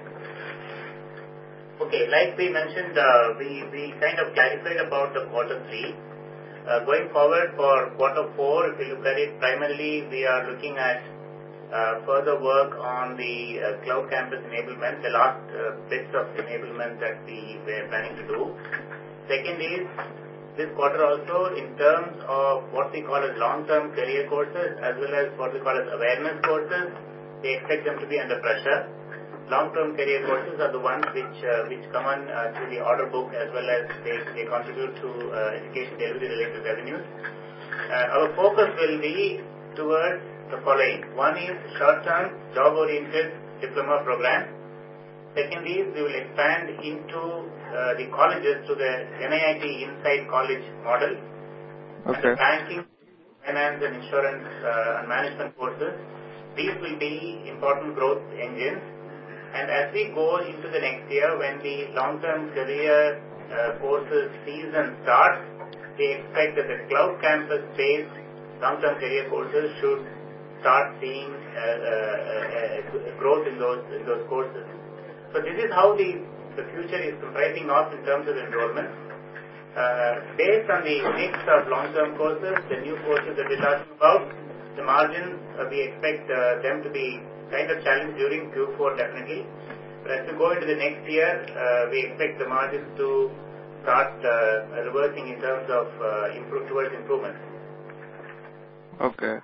Okay, like we mentioned, uh, we we kind of clarified about the quarter three. Uh, going forward for quarter four, if you look at it, primarily we are looking at Uh, further work on the uh, cloud campus enablement, the last uh, bits of enablement that we were planning to do. Second is, this quarter also, in terms of what we call as long-term career courses as well as what we call as awareness courses, we expect them to be under pressure. Long-term career courses are the ones which uh, which come on uh, through the order book as well as they, they contribute to uh, education delivery-related revenues. Uh, our focus will be towards the following. One is short-term, job-oriented diploma program. Second is we will expand into uh, the colleges to the N I I T Inside College model. Okay. And the banking, finance and insurance uh, and management courses. These will be important growth engines. And as we go into the next year, when the long-term career uh, courses season starts, we expect that the cloud campus-based long-term career courses should start seeing uh, uh, uh, growth in those in those courses. So this is how the, the future is comprising of in terms of enrollment. Uh, based on the mix of long-term courses, the new courses that we're talking about, the margins, uh, we expect uh, them to be kind of challenged during Q four definitely. But as we go into the next year, uh, we expect the margins to start uh, reversing in terms of uh, improve towards improvement. Okay.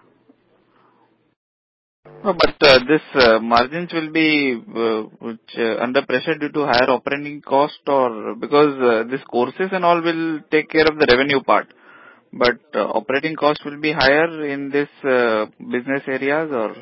No, but uh, this uh, margins will be uh, which, uh, under pressure due to higher operating cost, or because uh, this courses and all will take care of the revenue part, but uh, operating cost will be higher in this uh, business areas, or?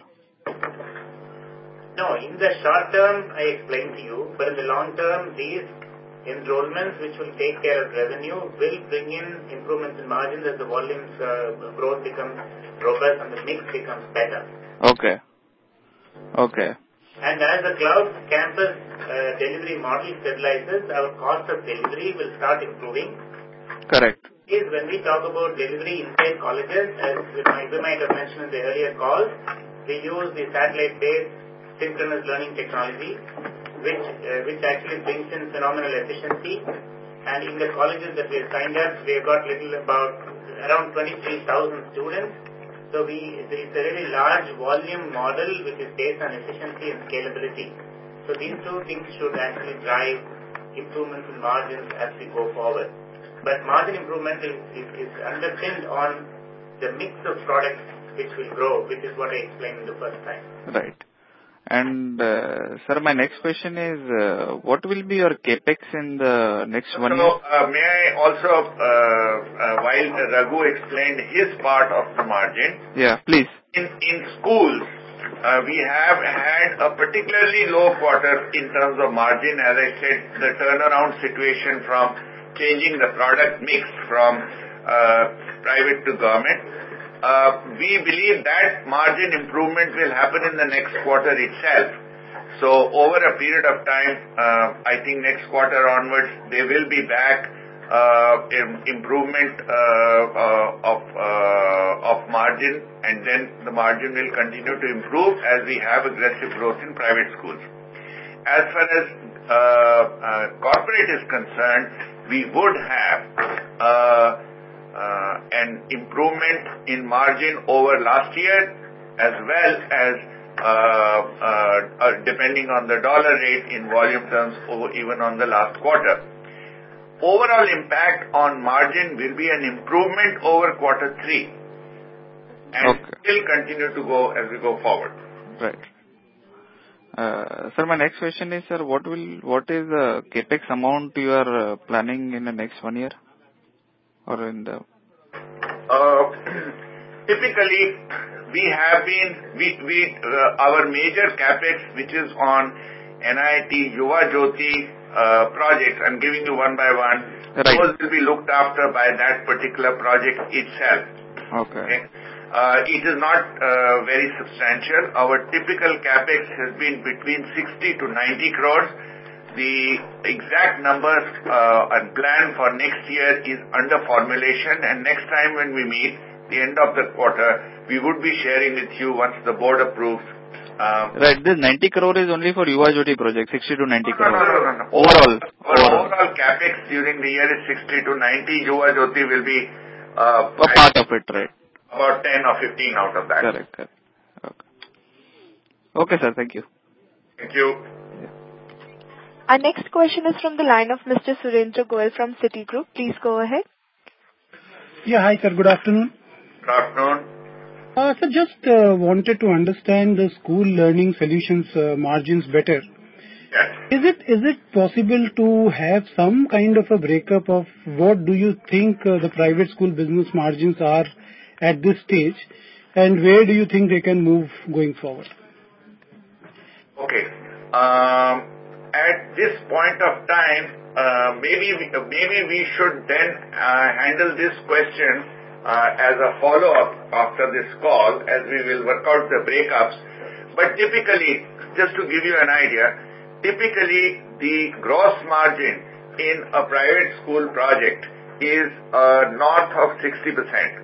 No, in the short term, I explained to you, but in the long term, these enrollments which will take care of revenue will bring in improvements in margins as the volumes uh, growth becomes robust and the mix becomes better. Okay. Okay. And as the cloud campus uh, delivery model stabilizes, our cost of delivery will start improving. Correct. Is when we talk about delivery inside colleges, as we might, we might have mentioned in the earlier calls, we use the satellite-based synchronous learning technology, which uh, which actually brings in phenomenal efficiency. And in the colleges that we have signed up, we have got little about around twenty-three thousand students. So we, it's a really large volume model which is based on efficiency and scalability. So these two things should actually drive improvements in margins as we go forward. But margin improvement is, is, is underpinned on the mix of products which will grow, which is what I explained in the first time. Right. And, uh, sir, my next question is, uh, what will be your capex in the next one year? So, uh, may I also, uh, uh, while Raghu explained his part of the margin, yeah, please. In, in schools, uh, we have had a particularly low quarter in terms of margin. As I said, the turnaround situation from changing the product mix from uh, private to government. Uh, we believe that margin improvement will happen in the next quarter itself. So over a period of time, uh, I think next quarter onwards, they will be back uh, improvement uh, uh, of uh, of margin, and then the margin will continue to improve as we have aggressive growth in private schools. As far as uh, uh, corporate is concerned, we would have uh, uh, an improvement in margin over last year, as well as uh, uh, uh, depending on the dollar rate in volume terms, over even on the last quarter. Overall impact on margin will be an improvement over quarter three, and okay. will continue to go as we go forward. Right. Uh, sir, my next question is, sir, what will what is the capex amount you are uh, planning in the next one year, or in the? Uh, typically, we have been we we uh, our major capex, which is on N I T Yuva Jyoti uh, projects. I'm giving you one by one. Right. Those will be looked after by that particular project itself. Okay. okay? Uh, it is not uh, very substantial. Our typical capex has been between sixty to ninety crores. The exact numbers uh, and plan for next year is under formulation, and next time when we meet, the end of the quarter, we would be sharing with you once the board approves. Um, right, this ninety crore is only for Yuva Jyoti project, sixty to ninety no, crore. No, no, no, no. Overall. Our overall. overall capex during the year is sixty to ninety. Yuva Jyoti will be uh, a part of it, right? About ten or fifteen out of that. Correct, correct. Okay. Okay, sir, thank you. Thank you. Our next question is from the line of Mister Surendra Goyal from Citigroup. Please go ahead. Yeah, hi sir, good afternoon. Good afternoon. Uh, sir, just uh, wanted to understand the school learning solutions uh, margins better. Yes. Is it is it possible to have some kind of a breakup of what do you think uh, the private school business margins are at this stage, and where do you think they can move going forward? Okay. Um, at this point of time, uh, maybe we, maybe we should then uh, handle this question uh, as a follow-up after this call, as we will work out the breakups. But typically, just to give you an idea, typically the gross margin in a private school project is uh, north of sixty percent.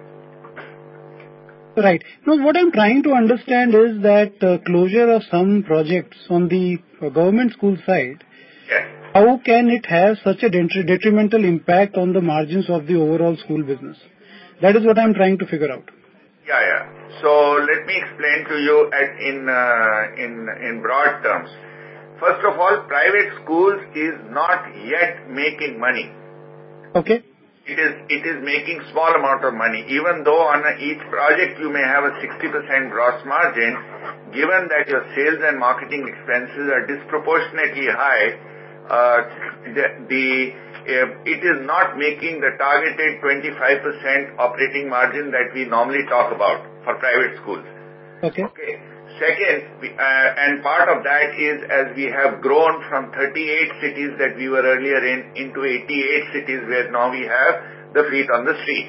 Right. Now, what I'm trying to understand is that uh, closure of some projects on the uh, government school side, yes. How can it have such a detrimental impact on the margins of the overall school business? That is what I'm trying to figure out. Yeah, yeah. So let me explain to you at, in uh, in in broad terms. First of all, private schools is not yet making money. Okay. It is it is making small amount of money. Even though on a, each project you may have a sixty percent gross margin, given that your sales and marketing expenses are disproportionately high, uh, the, the uh, it is not making the targeted twenty-five percent operating margin that we normally talk about for private schools. Okay. Okay. Second, we, uh, and part of that is as we have grown from thirty-eight cities that we were earlier in into eighty-eight cities where now we have the feet on the street.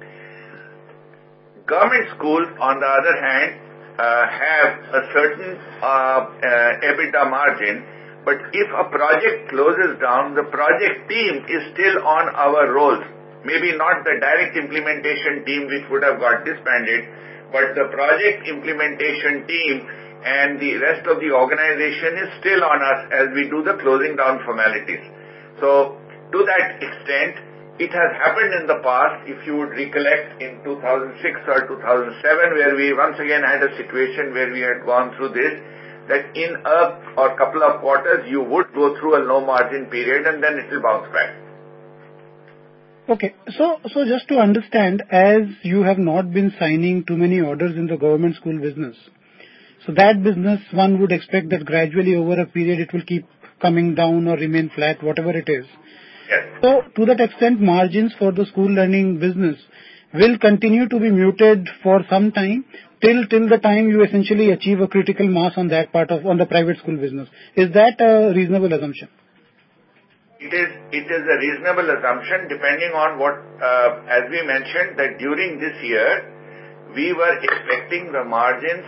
Government schools, on the other hand, uh, have a certain uh, uh, EBITDA margin, but if a project closes down, the project team is still on our rolls. Maybe not the direct implementation team which would have got disbanded, but the project implementation team and the rest of the organization is still on us as we do the closing down formalities. So, to that extent, it has happened in the past, if you would recollect, in two thousand six or two thousand seven, where we once again had a situation where we had gone through this, that in a or couple of quarters you would go through a low margin period and then it will bounce back. Okay. So, so just to understand, as you have not been signing too many orders in the government school business, so that business, one would expect that gradually over a period it will keep coming down or remain flat, whatever it is. Yes. So, to that extent, margins for the school learning business will continue to be muted for some time, till till the time you essentially achieve a critical mass on that part of, on the private school business. Is that a reasonable assumption? It is, it is a reasonable assumption depending on what, uh, as we mentioned, that during this year, we were expecting the margins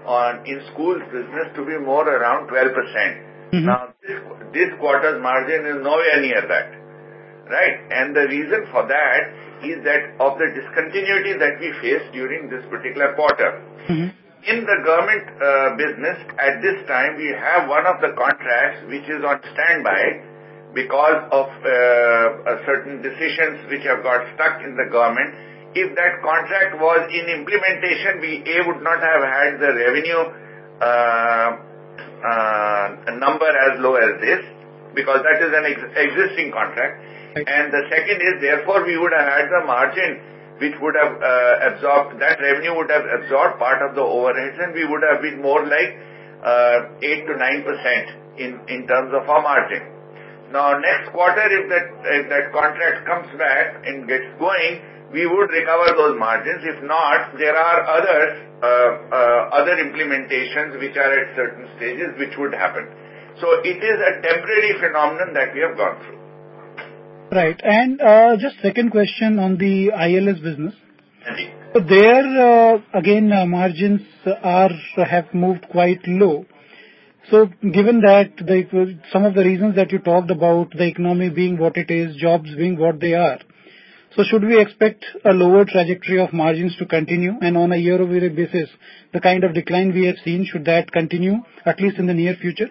on in schools business to be more around twelve percent. Mm-hmm. Now, this, this quarter's margin is nowhere near that, right? And the reason for that is that of the discontinuity that we faced during this particular quarter. Mm-hmm. In the government uh, business, at this time, we have one of the contracts which is on standby because of uh, certain decisions which have got stuck in the government. If that contract was in implementation, we A, would not have had the revenue uh, uh, number as low as this, because that is an ex- existing contract. Right. And the second is, therefore, we would have had the margin which would have uh, absorbed, that revenue would have absorbed part of the overheads, and we would have been more like uh, eight to nine percent in, in terms of our margin. Now, next quarter, if that, if that contract comes back and gets going, we would recover those margins. If not, there are other, uh, uh, other implementations which are at certain stages which would happen. So, it is a temporary phenomenon that we have gone through. Right. And uh, just second question on the I L S business. So there, uh, again, uh, margins are have moved quite low. So given that the, some of the reasons that you talked about, the economy being what it is, jobs being what they are, so should we expect a lower trajectory of margins to continue? And on a year-over-year basis, the kind of decline we have seen, should that continue, at least in the near future?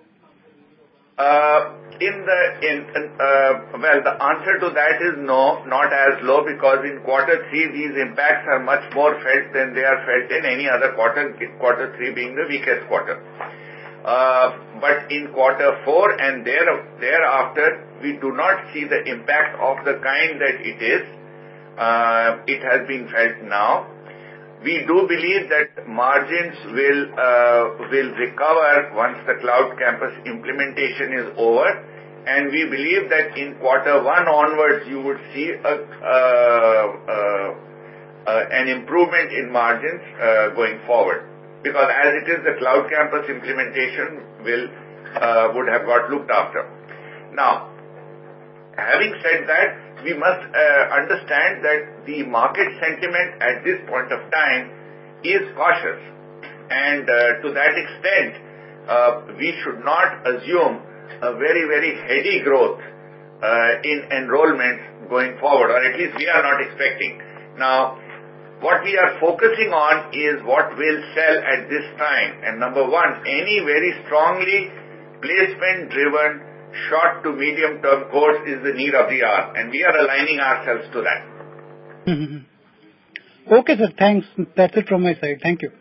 Uh, in the, in, uh, well, the answer to that is no, not as low, because in quarter three, these impacts are much more felt than they are felt in any other quarter, quarter three being the weakest quarter. Uh, but in quarter four and there, thereafter, we do not see the impact of the kind that it is. Uh, it has been felt now. We do believe that margins will uh, will recover once the cloud campus implementation is over, and we believe that in quarter one onwards you would see a, uh, uh, uh, an improvement in margins uh, going forward, because as it is, the cloud campus implementation will uh, would have got looked after. Now, having said that, we must uh, understand that the market sentiment at this point of time is cautious, and uh, to that extent, uh, we should not assume a very, very heady growth uh, in enrollment going forward, or at least we are not expecting. Now, what we are focusing on is what will sell at this time, and number one, any very strongly placement-driven short to medium term course is the need of the hour, and we are aligning ourselves to that. Mm-hmm. Okay, sir. Thanks. That's it from my side. Thank you.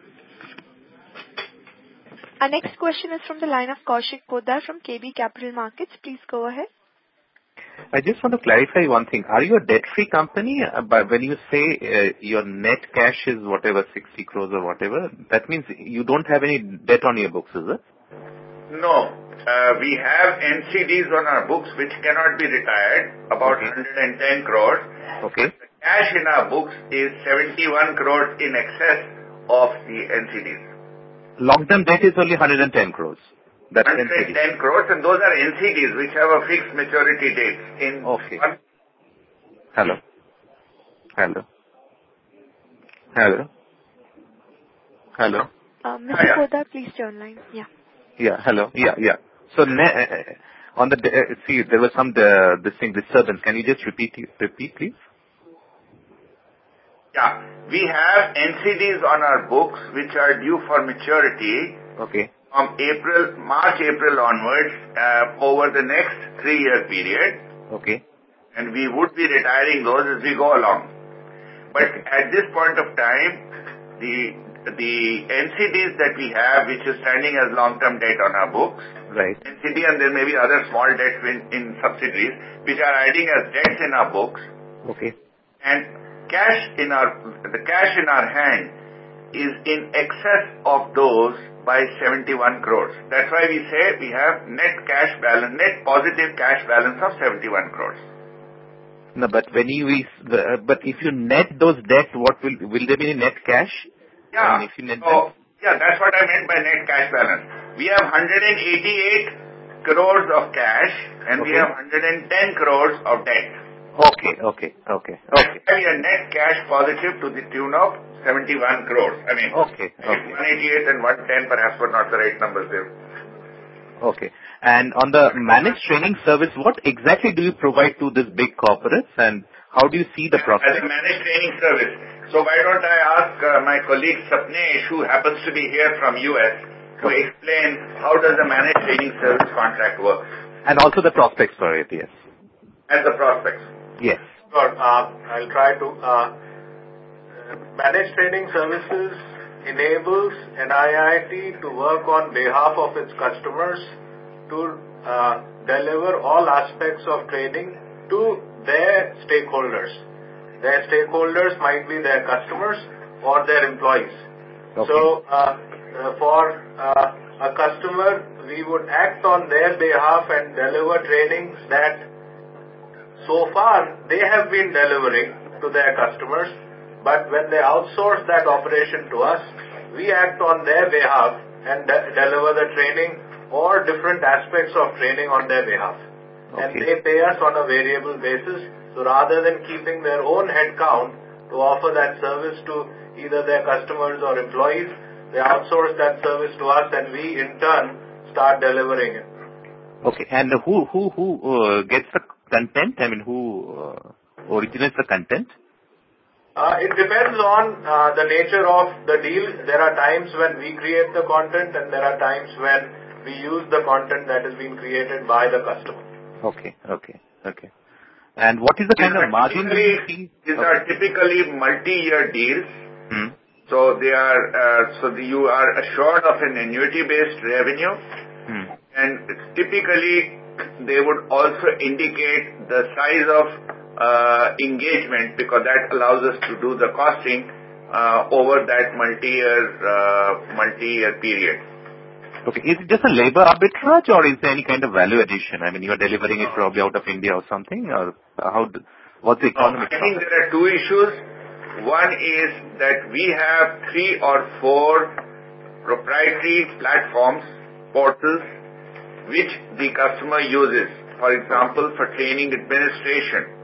Our next question is from the line of Kaushik Poddar from K B Capital Markets. Please go ahead. I just want to clarify one thing. Are you a debt-free company? Uh, but when you say uh, your net cash is whatever, sixty crores or whatever, that means you don't have any debt on your books, is it? No. Uh, we have N C Ds on our books which cannot be retired, about okay. one hundred ten crores. Okay. The cash in our books is seventy-one crores in excess of the N C Ds. Long-term debt is only one hundred ten crores. That's one hundred ten crores, and those are N C Ds which have a fixed maturity date. In okay. One... Hello. Hello. Hello. Hello. Uh, Mister Yeah. Poddar, please turn line. Yeah. Yeah. Hello. Yeah. Yeah. So, ne- on the, uh, see, there was some, uh, this thing, disturbance. Can you just repeat, repeat, please? Yeah. We have N C Ds on our books which are due for maturity. Okay. From April, March, April onwards, uh, over the next three-year period. Okay. And we would be retiring those as we go along. But okay. At this point of time, the The N C Ds that we have, which is standing as long-term debt on our books, right? N C D, and there may be other small debts in, in subsidiaries, which are adding as debts in our books. Okay. And cash in our, the cash in our hand is in excess of those by seventy-one crores. That's why we say we have net cash balance, net positive cash balance of seventy-one crores. No, but when you, uh, but if you net those debts, what will, will there be any net cash? Yeah, so, yeah, that's what I meant by net cash balance. We have one hundred eighty-eight crores of cash, and okay. we have one hundred ten crores of debt. Okay, okay, okay, okay. We are net cash positive to the tune of seventy-one crores. I mean, okay, okay. one eighty-eight and one ten perhaps were not the right numbers there. Okay. And on the managed training service, what exactly do you provide to this big corporates, and how do you see the prospects? As a managed training service. So why don't I ask uh, my colleague Sapnesh, who happens to be here from U S, to okay. explain how does the managed training service contract work? And also the prospects for it, yes. And the prospects. Yes. Sure. Uh, I'll try to. Uh, managed training services enables N I I T to work on behalf of its customers to uh, deliver all aspects of training to their stakeholders. Their stakeholders might be their customers or their employees. Okay. So, uh, uh, for uh, a customer, we would act on their behalf and deliver trainings that so far they have been delivering to their customers, but when they outsource that operation to us, we act on their behalf and de- deliver the training or different aspects of training on their behalf. Okay. And they pay us on a variable basis. So rather than keeping their own headcount to offer that service to either their customers or employees, they outsource that service to us, and we in turn start delivering it. Okay. And who who who uh, gets the content? I mean, who uh, originates the content? Uh, it depends on uh, the nature of the deal. There are times when we create the content, and there are times when we use the content that has been created by the customer. Okay, okay, okay. And what is the kind of margin that you see? These okay. are typically multi-year deals. Hmm. So they are, uh, so the, you are assured of an annuity-based revenue. Hmm. And typically they would also indicate the size of uh, engagement, because that allows us to do the costing uh, over that multi-year uh, multi-year period. Okay. Is it just a labor arbitrage, or is there any kind of value addition? I mean, you are delivering it probably out of India or something, or how? Do, what's the economic? I think there are two issues. One is that we have three or four proprietary platforms, portals, which the customer uses. For example, for training administration.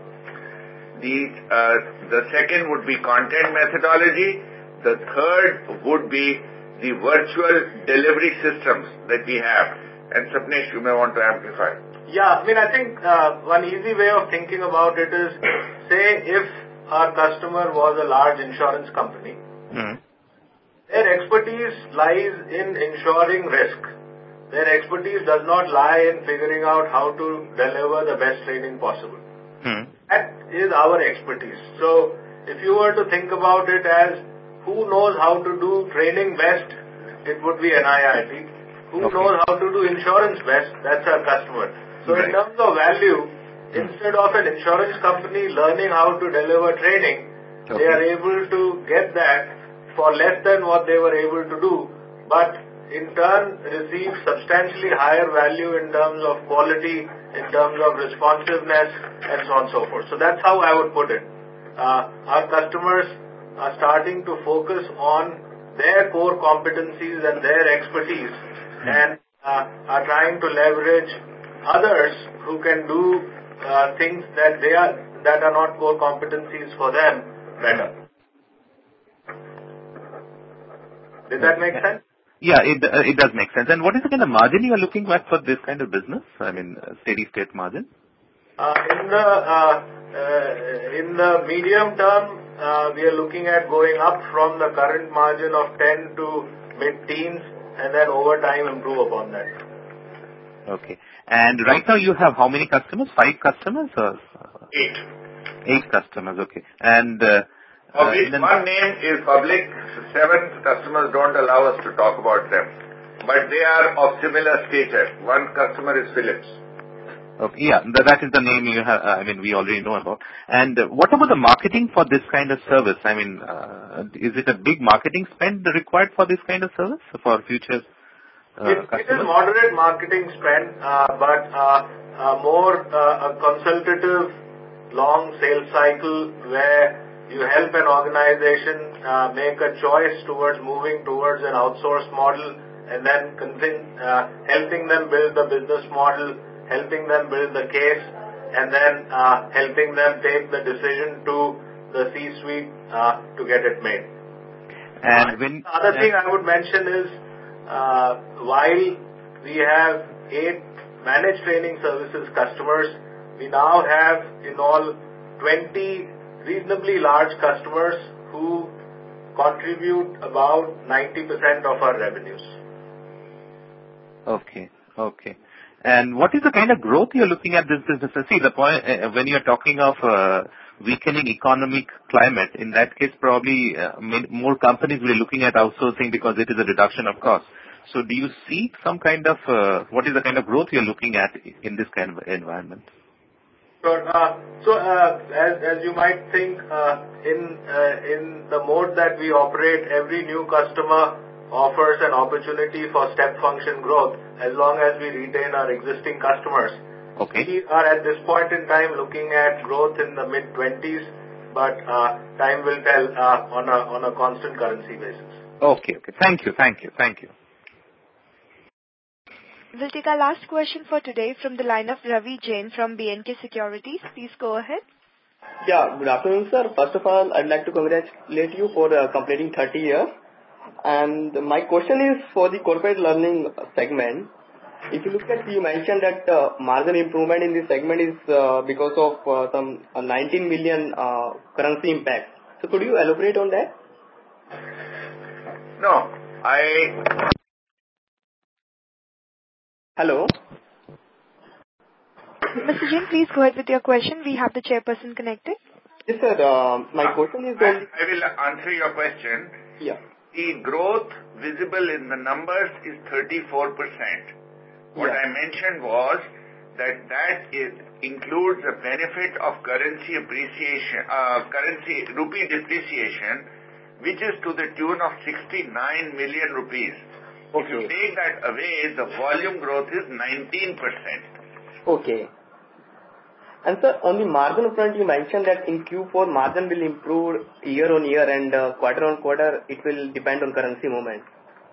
The, uh, the second would be content methodology. The third would be the virtual delivery systems that we have. And Sapnesh, you may want to amplify. Yeah, I mean, I think uh, one easy way of thinking about it is, say if our customer was a large insurance company, mm. their expertise lies in insuring risk. Their expertise does not lie in figuring out how to deliver the best training possible. Mm. That is our expertise. So, if you were to think about it as who knows how to do training best, it would be N I I T. Who okay. knows how to do insurance best, that's our customer. So right. in terms of value, mm. instead of an insurance company learning how to deliver training, okay. they are able to get that for less than what they were able to do, but in turn receive substantially higher value in terms of quality, in terms of responsiveness, and so on and so forth. So that's how I would put it. Uh, our customers are starting to focus on their core competencies and their expertise, and uh, are trying to leverage others who can do uh, things that they are that are not core competencies for them better. Did that make sense? Yeah, it uh, it does make sense. And what is the kind of margin you are looking at for this kind of business? I mean, uh, steady state margin. Uh, in the uh, uh, in the medium term, uh, we are looking at going up from the current margin of ten to mid-teens, and then over time improve upon that. Okay. And right now you have how many customers? Five customers or? Eight. Eight customers, okay. And uh, of which uh, one name is public. Seven customers don't allow us to talk about them. But they are of similar stature. One customer is Philips. Okay, yeah, that is the name you have, uh, I mean, we already know about. And uh, what about the marketing for this kind of service? I mean, uh, is it a big marketing spend required for this kind of service for future uh, it, it is moderate marketing spend, uh, but uh, uh, more uh, a consultative long sales cycle where you help an organization uh, make a choice towards moving towards an outsourced model, and then convince, uh, helping them build the business model, helping them build the case, and then uh, helping them take the decision to the C-suite uh, to get it made. And when the other thing I would mention is, uh, while we have eight managed training services customers, we now have in all twenty reasonably large customers who contribute about ninety percent of our revenues. Okay, okay. And what is the kind of growth you're looking at this business? See, the point, uh, when you're talking of uh, weakening economic climate, in that case, probably uh, more companies will be looking at outsourcing because it is a reduction of cost. So do you see some kind of, uh, what is the kind of growth you're looking at in this kind of environment? Sure. Uh, so, uh, as, as you might think, uh, in, uh, in the mode that we operate, every new customer offers an opportunity for step function growth as long as we retain our existing customers. Okay. We are at this point in time looking at growth in the mid twenties, but uh, time will tell uh, on a on a constant currency basis. Okay, okay. Thank you, thank you, thank you. We'll take our last question for today from the line of Ravi Jain from B and K Securities. Please go ahead. Yeah, good afternoon, sir. First of all, I'd like to congratulate you for uh, completing thirty years. And my question is for the corporate learning segment. If you look at, you mentioned that uh, margin improvement in this segment is uh, because of uh, some uh, nineteen million uh, currency impact. So could you elaborate on that? No, I... Hello? Mister Jain, please go ahead with your question. We have the chairperson connected. Yes, sir. Uh, my question is... I, I will answer your question. Yeah. The growth visible in the numbers is thirty-four percent. What yeah. I mentioned was that that is, includes a benefit of currency appreciation, uh, currency rupee depreciation, which is to the tune of sixty-nine million rupees. Okay. If you take that away, the volume growth is nineteen percent. Okay. And sir, on the margin front, you mentioned that in Q four margin will improve year on year and uh, quarter on quarter it will depend on currency movement.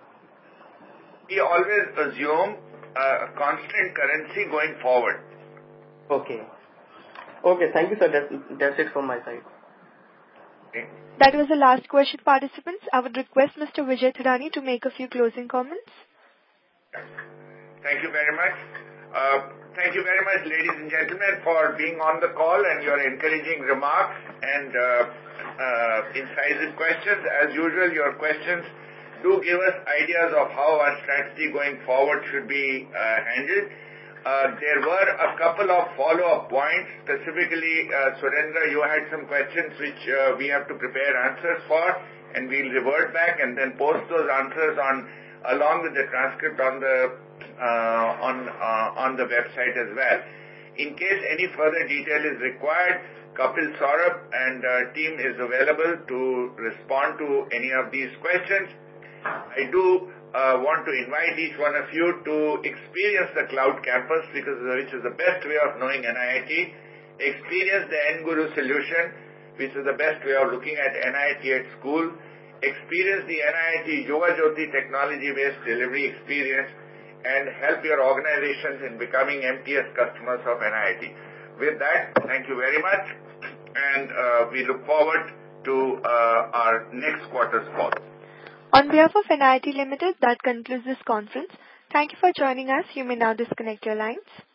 We always assume a constant currency going forward. Okay. Okay, thank you sir. That, that's it from my side. Okay. That was the last question, participants. I would request Mister Vijay Thadani to make a few closing comments. Thank you very much. Uh, thank you very much, ladies and gentlemen, for being on the call and your encouraging remarks and uh, uh, incisive questions. As usual, your questions do give us ideas of how our strategy going forward should be uh, handled. Uh, there were a couple of follow-up points. Specifically, uh, Surendra, you had some questions which uh, we have to prepare answers for, and we'll revert back and then post those answers on along with the transcript on the uh, on uh, on the website as well. In case any further detail is required, Kapil Saurabh and uh, team is available to respond to any of these questions. I do uh, want to invite each one of you to experience the Cloud Campus, because which is the best way of knowing N I I T. Experience the N Guru solution, which is the best way of looking at N I I T at school. Experience the N I I T Yuva Jyoti technology-based delivery experience, and help your organizations in becoming M T S customers of N I I T. With that, thank you very much, and uh, we look forward to uh, our next quarter's call. On behalf of N I I T Limited, that concludes this conference. Thank you for joining us. You may now disconnect your lines.